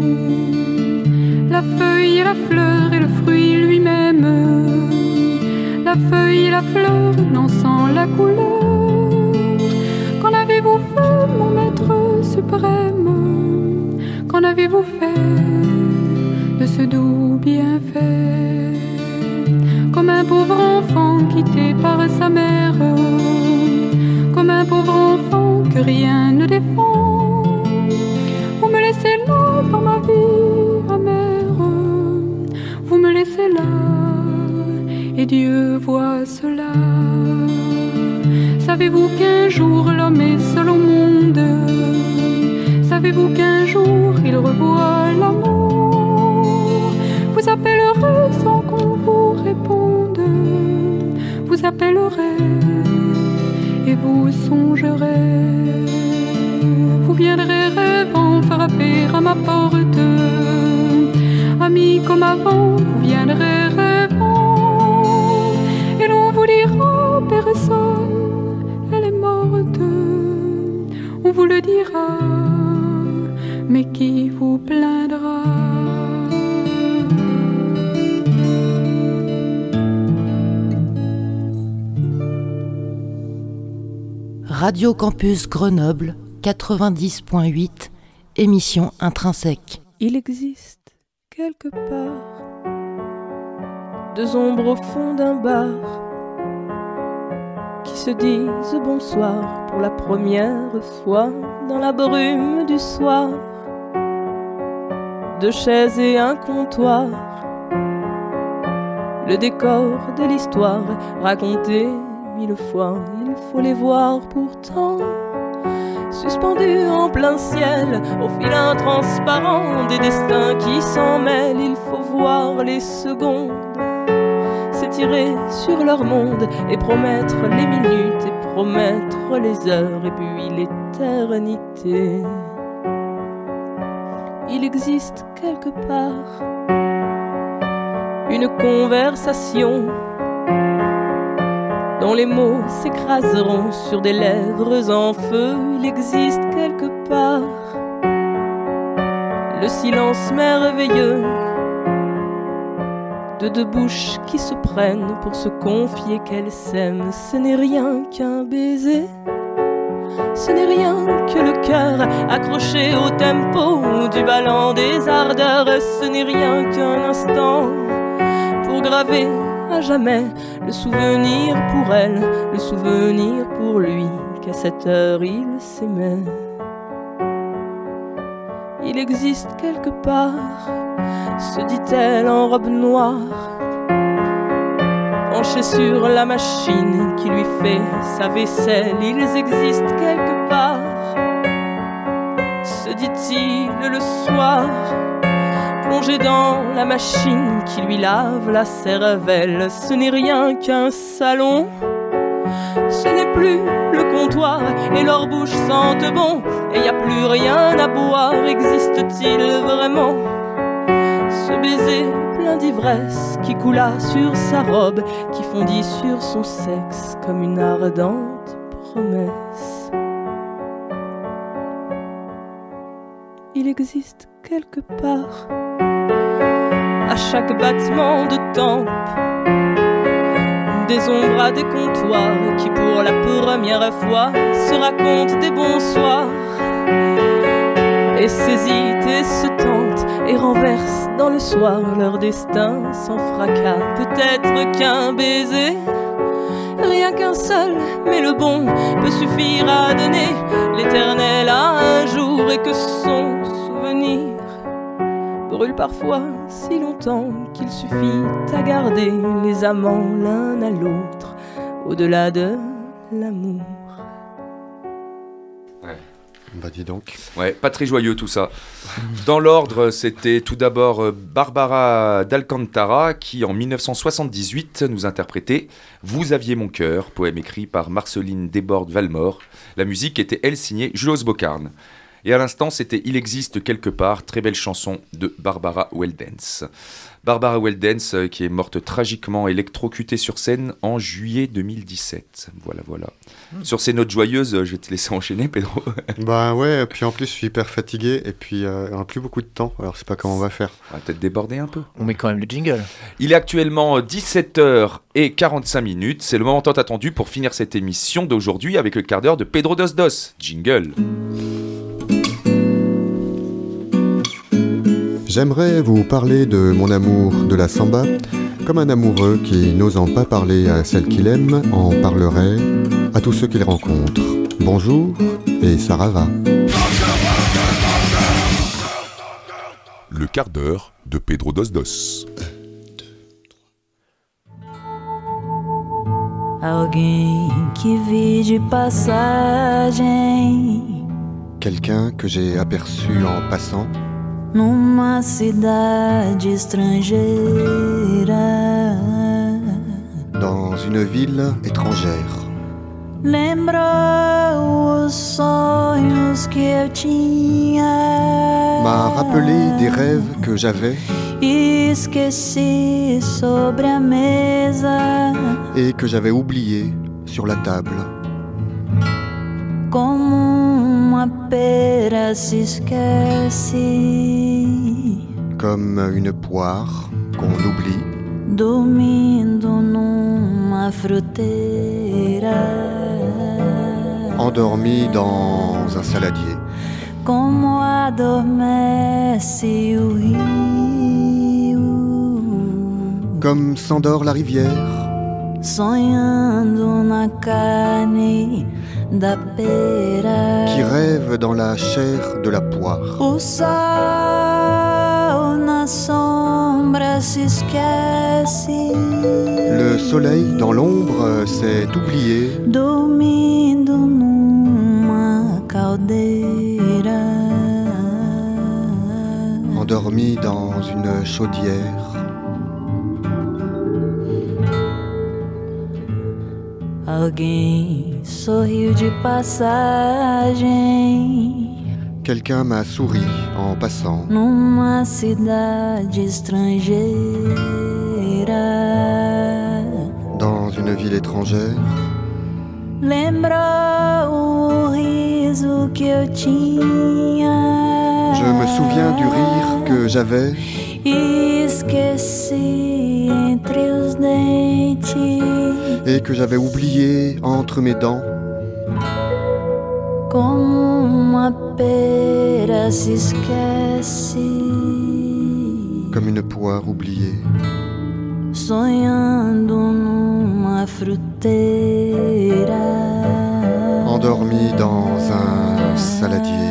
La feuille et la fleur et le fruit lui-même. La feuille et la fleur n'en sent la couleur. Qu'en avez-vous fait, mon maître suprême? Qu'en avez-vous fait de ce doux bienfait? Comme un pauvre enfant quitté par sa mère, comme un pauvre enfant que rien ne défend. Vous me laissez là dans ma vie amère, vous me laissez là et Dieu voit cela. Savez-vous qu'un jour l'homme est seul au monde? Savez-vous qu'un jour il revoit l'amour? Vous appellerez sans qu'on vous réponde. Vous appellerez et vous songerez. Vous viendrez rêvant frapper à ma porte. Amis comme avant, vous viendrez rêvant. Et l'on vous dira, personne, elle est morte. On vous le dira, mais qui vous plaindra? Radio Campus Grenoble 90.8, émission Intrinsèque. Il existe quelque part deux ombres au fond d'un bar qui se disent bonsoir pour la première fois dans la brume du soir. Deux chaises et un comptoir, le décor de l'histoire raconté 1000 fois. Il faut les voir pourtant suspendus en plein ciel au fil transparent des destins qui s'en mêlent. Il faut voir les secondes s'étirer sur leur monde et promettre les minutes et promettre les heures et puis l'éternité. Il existe quelque part une conversation dont les mots s'écraseront sur des lèvres en feu. Il existe quelque part le silence merveilleux de deux bouches qui se prennent pour se confier qu'elles s'aiment. Ce n'est rien qu'un baiser, ce n'est rien que le cœur accroché au tempo du ballon des ardeurs. Ce n'est rien qu'un instant pour graver à jamais le souvenir pour elle, le souvenir pour lui, qu'à cette heure il s'aimait. Il existe quelque part, se dit-elle en robe noire, penchée sur la machine qui lui fait sa vaisselle. Ils existent quelque part, se dit-il le soir, plongé dans la machine qui lui lave la cervelle. Ce n'est rien qu'un salon, ce n'est plus le comptoir et leur bouche sente bon et y a plus rien à boire. Existe-t-il vraiment ce baiser plein d'ivresse qui coula sur sa robe, qui fondit sur son sexe comme une ardente promesse? Il existe quelque part, à chaque battement de tempe. Des ombres à des comptoirs qui pour la première fois se racontent des bonsoirs et s'hésitent et se tentent et renversent dans le soir leur destin sans fracas. Peut-être qu'un baiser, rien qu'un seul, mais le bon peut suffire à donner l'éternel à un jour, et que son souvenir brûle parfois si longtemps qu'il suffit à garder les amants l'un à l'autre au-delà de l'amour. Bah dis donc. Ouais, pas très joyeux tout ça. Dans l'ordre, c'était tout d'abord Barbara d'Alcantara qui, en 1978, nous interprétait « Vous aviez mon cœur », poème écrit par Marceline Desbordes-Valmore. La musique était, elle, signée Julos Bocarn. Et à l'instant, c'était « Il existe quelque part », très belle chanson de Barbara Weldens. Barbara Weldens qui est morte tragiquement électrocutée sur scène en juillet 2017. Voilà. Sur ces notes joyeuses, je vais te laisser enchaîner, Pedro. Bah ouais, puis en plus je suis hyper fatigué et puis on n'a plus beaucoup de temps, alors je sais pas comment on va faire. On va peut-être déborder un peu. On met quand même le jingle. Il est actuellement 17h45, c'est le moment tant attendu pour finir cette émission d'aujourd'hui avec le quart d'heure de Pedro Dos Dos. Jingle. J'aimerais vous parler de mon amour de la samba, comme un amoureux qui, n'osant pas parler à celle qu'il aime, en parlerait à tous ceux qu'il rencontre. Bonjour et Sarava. Le quart d'heure de Pedro Dos Dos. Alguém que vi de passagem. Quelqu'un que j'ai aperçu en passant. Numa cidade estrangeira. Dans une ville étrangère. Lembra os sonhos que eu tinha. M'a rappelé des rêves que j'avais. Esqueci sobre a mesa. Et que j'avais oublié sur la table. Como uma pera se esquece. Comme une poire qu'on oublie. Dormindo numa fruteira. Endormi dans un saladier. Como adormece o rio. Comme s'endort la rivière. Sonhando na carne da pera. Qui rêve dans la chair de la poire. O sol na sombra se esquece. Le soleil dans l'ombre s'est oublié. Dormindo numa caldeira. Endormi dans une chaudière. Alguém sorriu de passagem. Quelqu'un m'a souri en passant. Numa cidade estrangeira. Dans une ville étrangère. Lembra o riso que eu tinha. Je me souviens du rire que j'avais. Esqueci entre os dentes. Et que j'avais oublié entre mes dents. Como uma pera se esquece. Comme une poire oubliée. Sonhando numa fruteira. Endormi dans un saladier.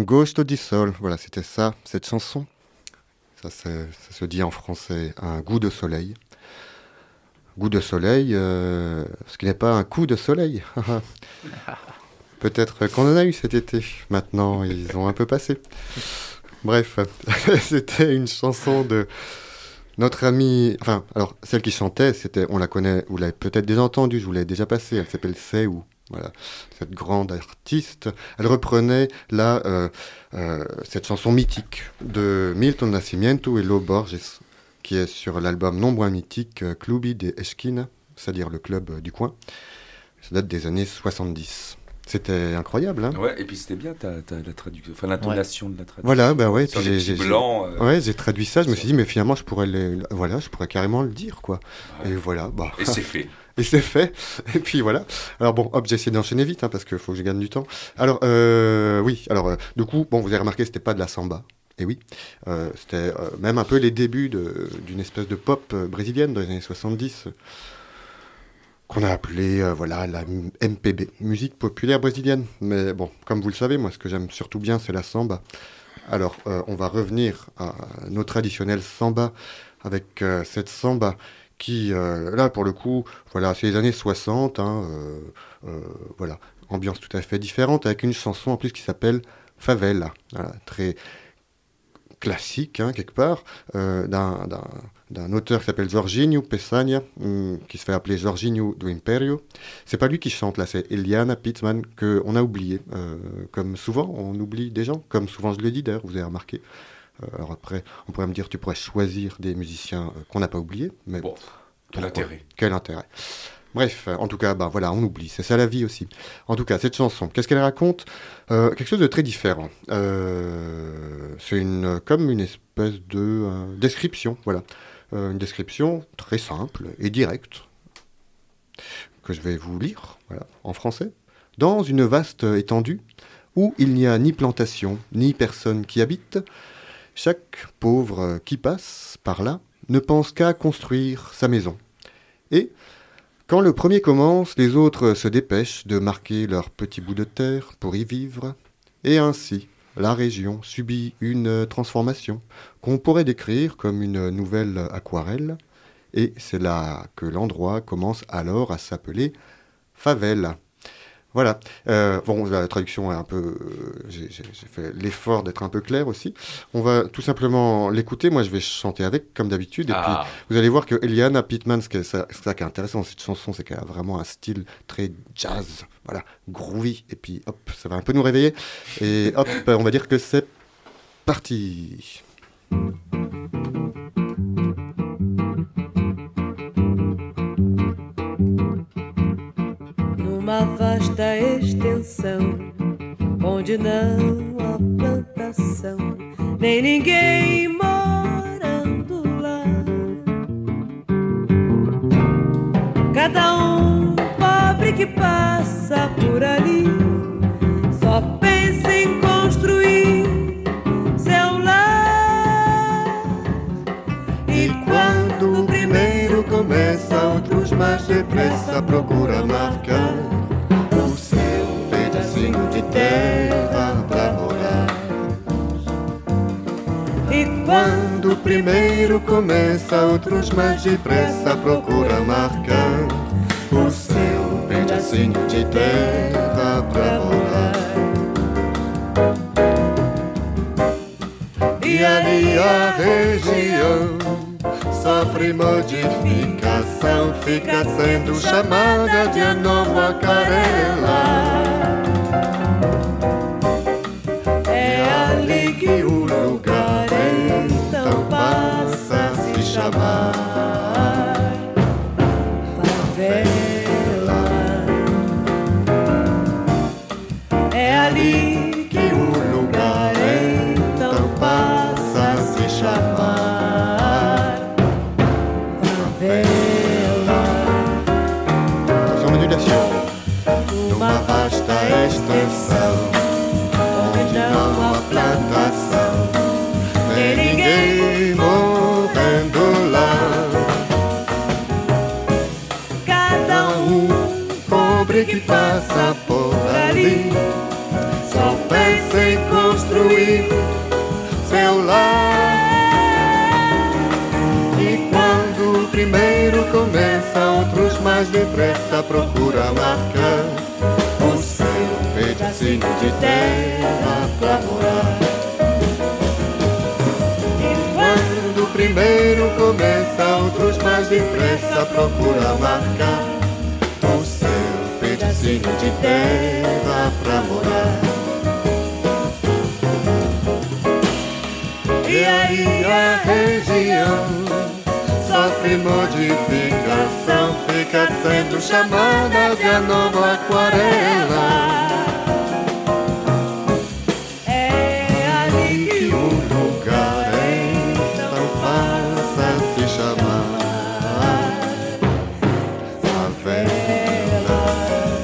Gosto di Sol, voilà, c'était ça, cette chanson. Ça se dit en français, un goût de soleil. Goût de soleil, ce qui n'est pas un coup de soleil. Peut-être qu'on en a eu cet été. Maintenant, ils ont un peu passé. Bref, c'était une chanson de notre amie... Enfin, alors, celle qui chantait, on la connaît, vous l'avez peut-être déjà entendue, je vous l'ai déjà passée, elle s'appelle Seu. Voilà, cette grande artiste. Elle reprenait cette chanson mythique de Milton Nascimento et Lo Borges, qui est sur l'album non moins mythique Clube de Esquina, c'est-à-dire le club du coin. Ça date des années 70. C'était incroyable, hein. Ouais, et puis c'était bien la traduction, enfin l'intonation de la traduction. Voilà, bah ouais. Sur les blancs. Ouais, j'ai traduit ça. Je me suis dit, mais finalement, je pourrais carrément le dire, quoi. Ouais. Et voilà, bah. Et c'est fait. Et c'est fait. Et puis voilà. Alors bon, hop, j'ai essayé d'enchaîner vite, hein, parce qu'il faut que je gagne du temps. Alors, oui. Alors, du coup, bon, vous avez remarqué, c'était pas de la samba. Et oui, c'était même un peu les débuts d'une espèce de pop brésilienne dans les années 70. Qu'on a appelé la MPB, musique populaire brésilienne. Mais bon, comme vous le savez, moi, ce que j'aime surtout bien, c'est la samba. Alors, on va revenir à nos traditionnels samba, avec cette samba qui, là, pour le coup, voilà, c'est les années 60, hein, voilà, ambiance tout à fait différente, avec une chanson en plus qui s'appelle Favela, voilà, très classique, hein, quelque part, d'un auteur qui s'appelle Jorginho Peçanha, qui se fait appeler Jorginho do Império. C'est pas lui qui chante, là, c'est Eliana Pittman, qu'on a oublié. Comme souvent, on oublie des gens, comme souvent je l'ai dit d'ailleurs, vous avez remarqué. Alors après, on pourrait me dire, tu pourrais choisir des musiciens qu'on n'a pas oubliés, mais bon, quel intérêt. Quel intérêt. Bref, en tout cas, voilà, on oublie, c'est ça la vie aussi. En tout cas, cette chanson, qu'est-ce qu'elle raconte ? Quelque chose de très différent. C'est comme une espèce de description, voilà. Une description très simple et directe, que je vais vous lire, voilà, en français. Dans une vaste étendue, où il n'y a ni plantation, ni personne qui habite, chaque pauvre qui passe par là ne pense qu'à construire sa maison. Et quand le premier commence, les autres se dépêchent de marquer leur petit bout de terre pour y vivre. Et ainsi, la région subit une transformation qu'on pourrait décrire comme une nouvelle aquarelle. Et c'est là que l'endroit commence alors à s'appeler favela. Voilà. Bon, la traduction est un peu... j'ai fait l'effort d'être un peu clair aussi. On va tout simplement l'écouter. Moi, je vais chanter avec, comme d'habitude. Et puis, vous allez voir que Eliana Pittman, c'est ça qui est intéressant dans cette chanson, c'est qu'elle a vraiment un style très jazz, voilà, groovy. Et puis, hop, ça va un peu nous réveiller. Et hop, on va dire que c'est parti. Uma vasta extensão, onde não há plantação, nem ninguém morando lá. Cada pobre que passa por ali, só pensa em construir seu lar. E quando o primeiro começa, outros mais depressa procura marcar de terra pra morar. E quando o primeiro começa, outros mais depressa procura marcar o seu pedacinho de terra pra morar. E ali a região sofre modificação, fica sendo chamada de a nova aquarela. Que o lugar então passa a se chamar favela. É ali que o lugar então passa a se chamar favela. Atenção, modulação. Numa vasta extensão, onde não há plantação, nem ninguém morrendo lá. Cada pobre que passa por ali, só pensa em construir primeiro começa, outros mais depressa procura marcar o seu pedacinho de terra pra morar. Quando o primeiro começa, outros mais depressa procura marcar o seu pedacinho de terra pra morar. E aí a região sofre modificação, fica sendo chamada de a nova aquarela. É ali que o lugar então passa a se chamar favela.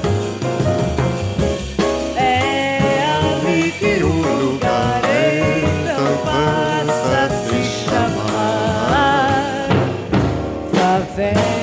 É ali que o lugar então passa a se chamar favela.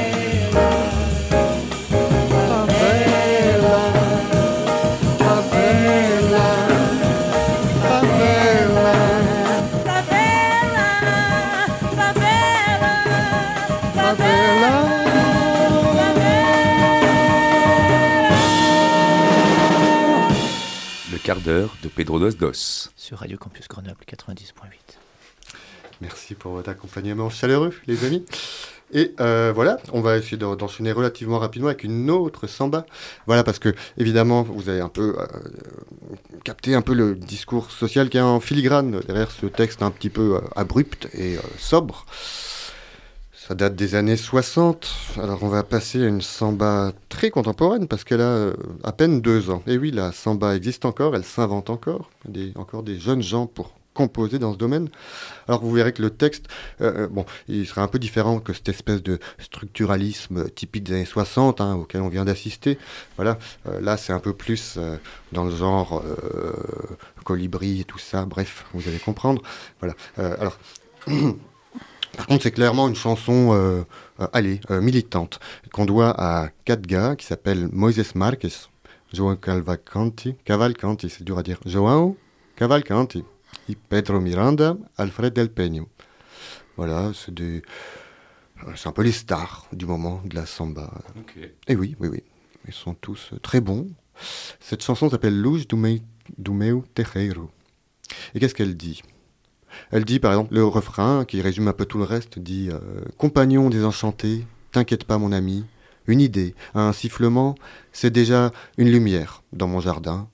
Quart d'heure de Pedro Dos Dos. Sur Radio Campus Grenoble 90.8. Merci pour votre accompagnement chaleureux, les amis. Et voilà, on va essayer d'enchaîner relativement rapidement avec une autre samba. Voilà, parce que, évidemment, vous avez un peu capté un peu le discours social qui est en filigrane derrière ce texte un petit peu abrupt et sobre. Ça date des années 60. Alors on va passer à une samba très contemporaine parce qu'elle a à peine 2 ans. Et oui, la samba existe encore, elle s'invente encore. Il y a encore des jeunes gens pour composer dans ce domaine. Alors vous verrez que le texte, il sera un peu différent que cette espèce de structuralisme typique des années 60 auquel on vient d'assister. Voilà, là c'est un peu plus dans le genre colibri et tout ça. Bref, vous allez comprendre. Voilà. Alors... Par contre, c'est clairement une chanson militante qu'on doit à 4 gars qui s'appellent Moises Marques, João Cavalcanti, c'est dur à dire, João Cavalcanti, et Pedro Miranda, Alfred Del Peño. Voilà, c'est un peu les stars du moment de la samba. Okay. Et oui, ils sont tous très bons. Cette chanson s'appelle Luz do meu terreiro. Et qu'est-ce qu'elle dit ? Elle dit, par exemple, le refrain, qui résume un peu tout le reste, dit « Compagnon désenchanté, t'inquiète pas mon ami, une idée, un sifflement, c'est déjà une lumière dans mon jardin.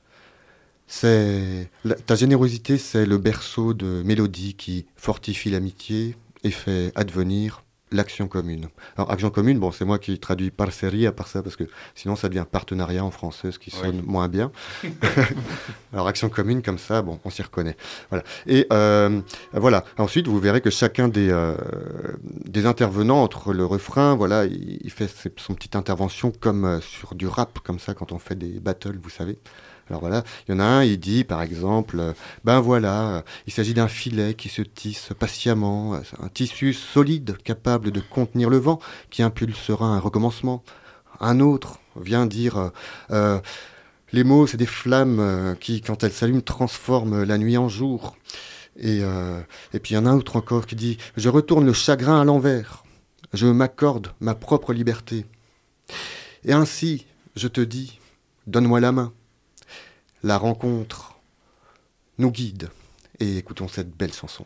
Ta générosité, c'est le berceau de mélodies qui fortifie l'amitié et fait advenir l'action commune. » Alors, action commune, c'est moi qui traduis parceria par ça, parce que sinon ça devient partenariat en français, ce qui sonne moins bien. Alors, action commune, comme ça, on s'y reconnaît. Voilà. Et voilà. Ensuite, vous verrez que chacun des intervenants entre le refrain, voilà, il fait son petite intervention comme sur du rap, comme ça, quand on fait des battles, vous savez. Alors voilà, il y en a un, il dit par exemple, il s'agit d'un filet qui se tisse patiemment, un tissu solide capable de contenir le vent qui impulsera un recommencement. Un autre vient dire, les mots c'est des flammes qui, quand elles s'allument, transforment la nuit en jour. Et puis il y en a un autre encore qui dit, je retourne le chagrin à l'envers, je m'accorde ma propre liberté. Et ainsi, je te dis, donne-moi la main. La rencontre nous guide et écoutons cette belle chanson.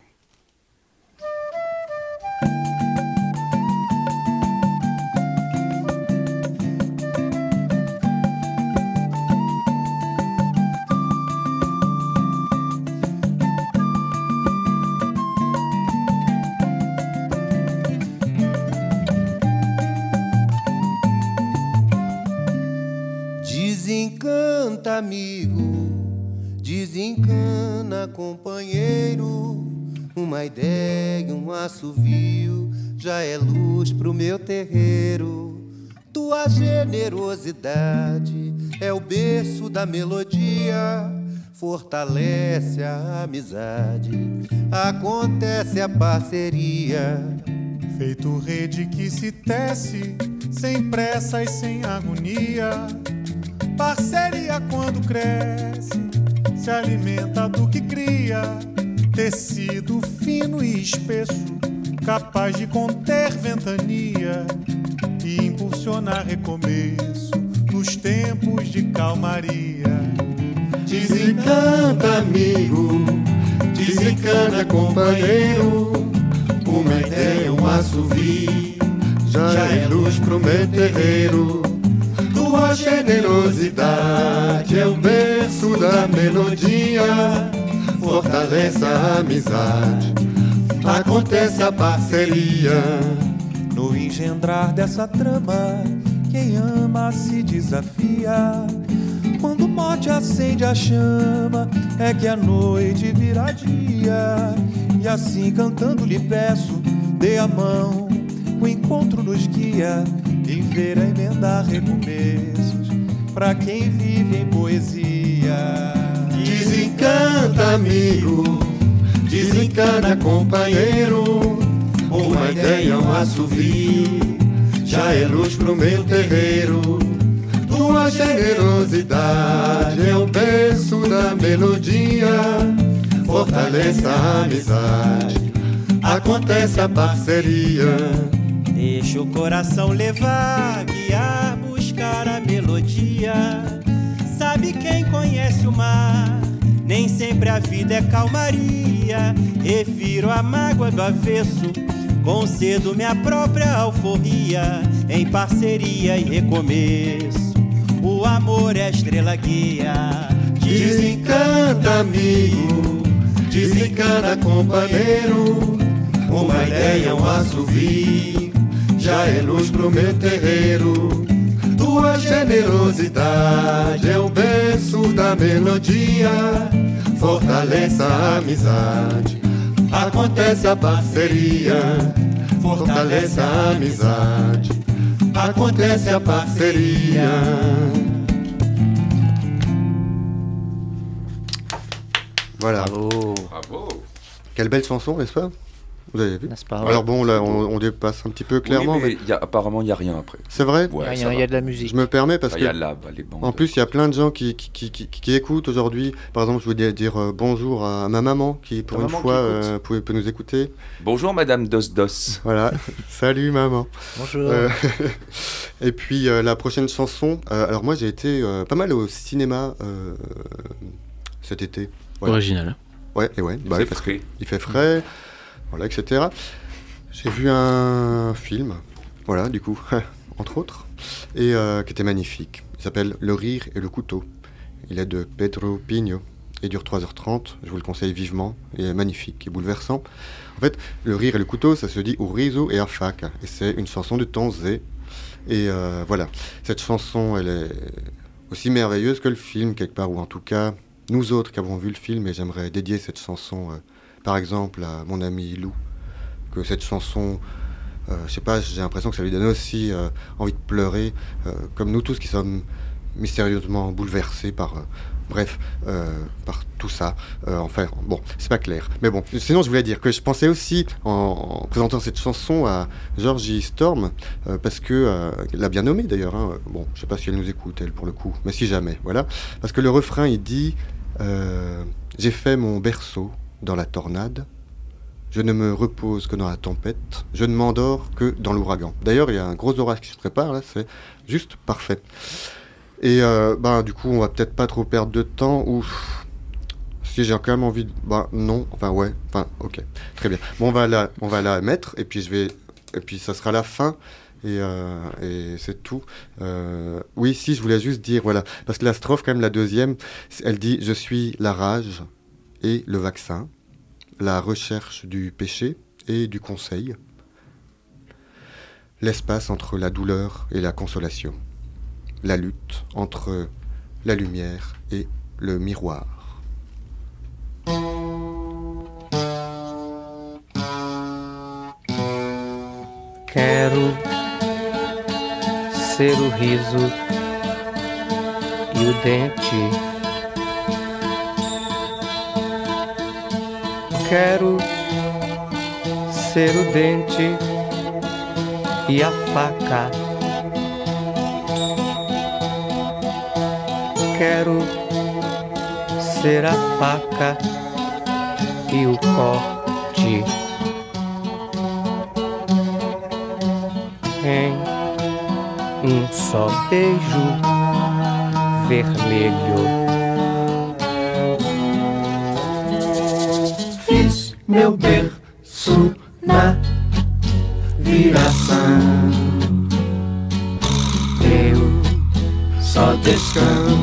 Desencanta, amigo, desencana, companheiro. Uma ideia, um assovio, já é luz pro meu terreiro. Tua generosidade é o berço da melodia, fortalece a amizade, acontece a parceria. Feito rede que se tece, sem pressa e sem agonia. Parceria quando cresce, se alimenta do que cria. Tecido fino e espesso, capaz de conter ventania e impulsionar recomeço nos tempos de calmaria. Desencanta, amigo, desencana, companheiro. Uma ideia, um assovio, já é luz pro meu terreiro. Tua generosidade é o berço da melodia, fortalece a amizade, acontece a parceria. No engendrar dessa trama, quem ama se desafia. Quando o mote acende a chama, é que a noite vira dia. E assim cantando lhe peço, dê a mão, o encontro nos guia, viver a emendar recomeços, pra quem vive em poesia. Desencanta, amigo, desencana, companheiro. Uma ideia, um assovio, já é luz pro meu terreiro. Tua generosidade é o berço da melodia, fortalece a amizade, acontece a parceria. Deixa o coração levar, guiar, buscar a melodia. Sabe quem conhece o mar, nem sempre a vida é calmaria. Refiro a mágoa do avesso, concedo minha própria alforria. Em parceria e recomeço, o amor é a estrela guia. Desencanta, amigo, desencana, companheiro. Uma ideia, um assovio, já é luz pro meu terreiro. Tua generosidade é o berço da melodia, fortalece a amizade, acontece a parceria. Fortalece a amizade, acontece a parceria. Voilà. Bravo. Quelle belle chanson, n'est-ce pas? Vous avez vu? N'est-ce pas? Alors bon, là, on dépasse un petit peu clairement. Oui, mais apparemment, il n'y a rien après. C'est vrai? Ouais, il y a de la musique. Je me permets parce il que... y a les bandes. En plus, il y a plein de gens qui écoutent aujourd'hui. Par exemple, je voulais dire bonjour à ma maman qui, pour une fois, peut nous écouter. Bonjour, Madame Dos. Voilà. Salut, maman. Bonjour. Et puis, la prochaine chanson. Alors, moi, j'ai été pas mal au cinéma cet été. Voilà. Original. Ouais, et ouais. Il fait frais. Il fait frais. Voilà, etc. J'ai vu un film, voilà, du coup, entre autres, et qui était magnifique. Il s'appelle Le Rire et le Couteau. Il est de Pedro Pino. Il dure 3h30, je vous le conseille vivement. Il est magnifique et bouleversant. En fait, Le Rire et le Couteau, ça se dit O riso e a faca. Et c'est une chanson de Tanzé. Et voilà, cette chanson, elle est aussi merveilleuse que le film, quelque part, ou en tout cas, nous autres qui avons vu le film, et j'aimerais dédier cette chanson... par exemple à mon ami Lou, que cette chanson, je sais pas, j'ai l'impression que ça lui donne aussi envie de pleurer, comme nous tous qui sommes mystérieusement bouleversés par, par tout ça. Enfin, bon, c'est pas clair. Mais bon, sinon je voulais dire que je pensais aussi, en présentant cette chanson, à Georgie Storm, parce que, elle l'a bien nommée d'ailleurs, hein. Bon, je sais pas si elle nous écoute, elle, pour le coup, mais si jamais, voilà. Parce que le refrain, il dit « J'ai fait mon berceau dans la tornade, je ne me repose que dans la tempête, je ne m'endors que dans l'ouragan. » D'ailleurs, il y a un gros orage qui se prépare, là, c'est juste parfait. Et du coup, on va peut-être pas trop perdre de temps, ou si j'ai quand même envie de... non, ok, très bien. Bon, on va la mettre, et puis ça sera la fin, et c'est tout. Oui, si, je voulais juste dire, voilà, parce que la strophe, quand même, la deuxième, elle dit « Je suis la rage ». Et le vaccin, la recherche du péché et du conseil, l'espace entre la douleur et la consolation, la lutte entre la lumière et le miroir. Quero ser o riso e o dente. Quero ser o dente e a faca. Quero ser a faca e o corte. em só beijo vermelho. Fiz meu berço na viração. Eu só descanso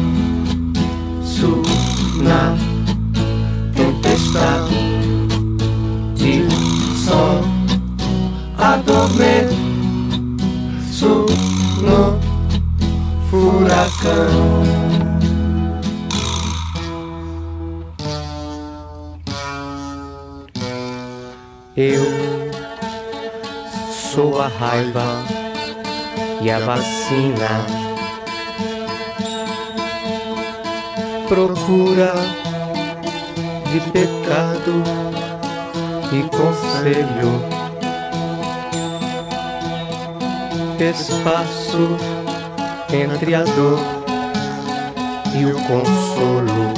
na tempestade. Só adormeço no furacão. Eu sou a raiva e a vacina. Procura de pecado e conselho. Espaço entre a dor e o consolo.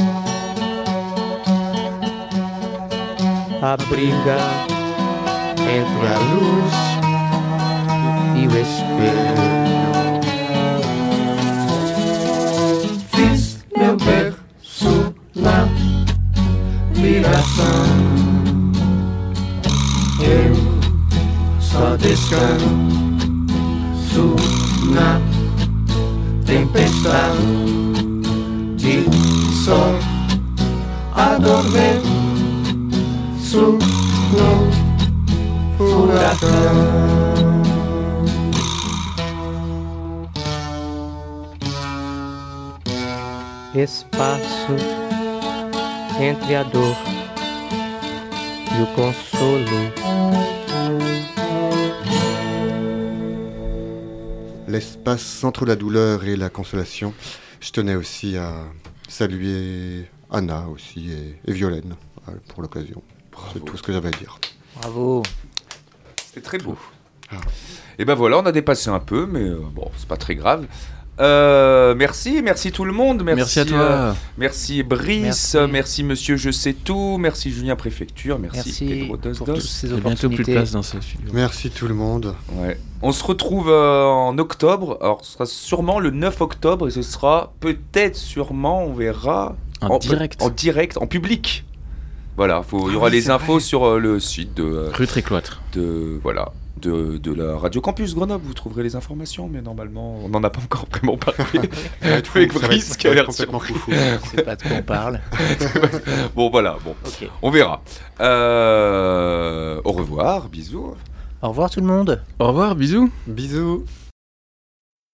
A briga entre a luz e o espelho. Fiz meu berço na viração. Eu só descanso na tempestade. Só adormeço no furacão. Espaço entre a dor e o consolo. L'espace entre la douleur et la consolation. Je tenais aussi à saluer Anna aussi et Violaine pour l'occasion. C'est tout ce que j'avais à dire. Bravo. C'était très beau. Et ben voilà, on a dépassé un peu, mais bon, c'est pas très grave. Merci tout le monde. Merci à toi. Merci Brice, merci Monsieur Je sais tout, merci Julien Préfecture, merci Pedro Dos pour Dos. toutes ces Il y a bientôt plus de opportunités. place dans ce studio. Merci tout le monde. Ouais. On se retrouve en octobre. Alors, ce sera sûrement le 9 octobre et ce sera peut-être, sûrement, on verra. En direct. En direct, en public. Voilà, il y aura les infos sur le site de. Rue Trécloître. Voilà. De la Radio Campus Grenoble, vous trouverez les informations, mais normalement, on n'en a pas encore vraiment parlé. Avec Brice qui a l'air complètement surpris. foufou. C'est pas de quoi on parle. Bon, voilà, Ok. on verra. Au revoir, bisous. Au revoir tout le monde. Au revoir, bisous. Bisous.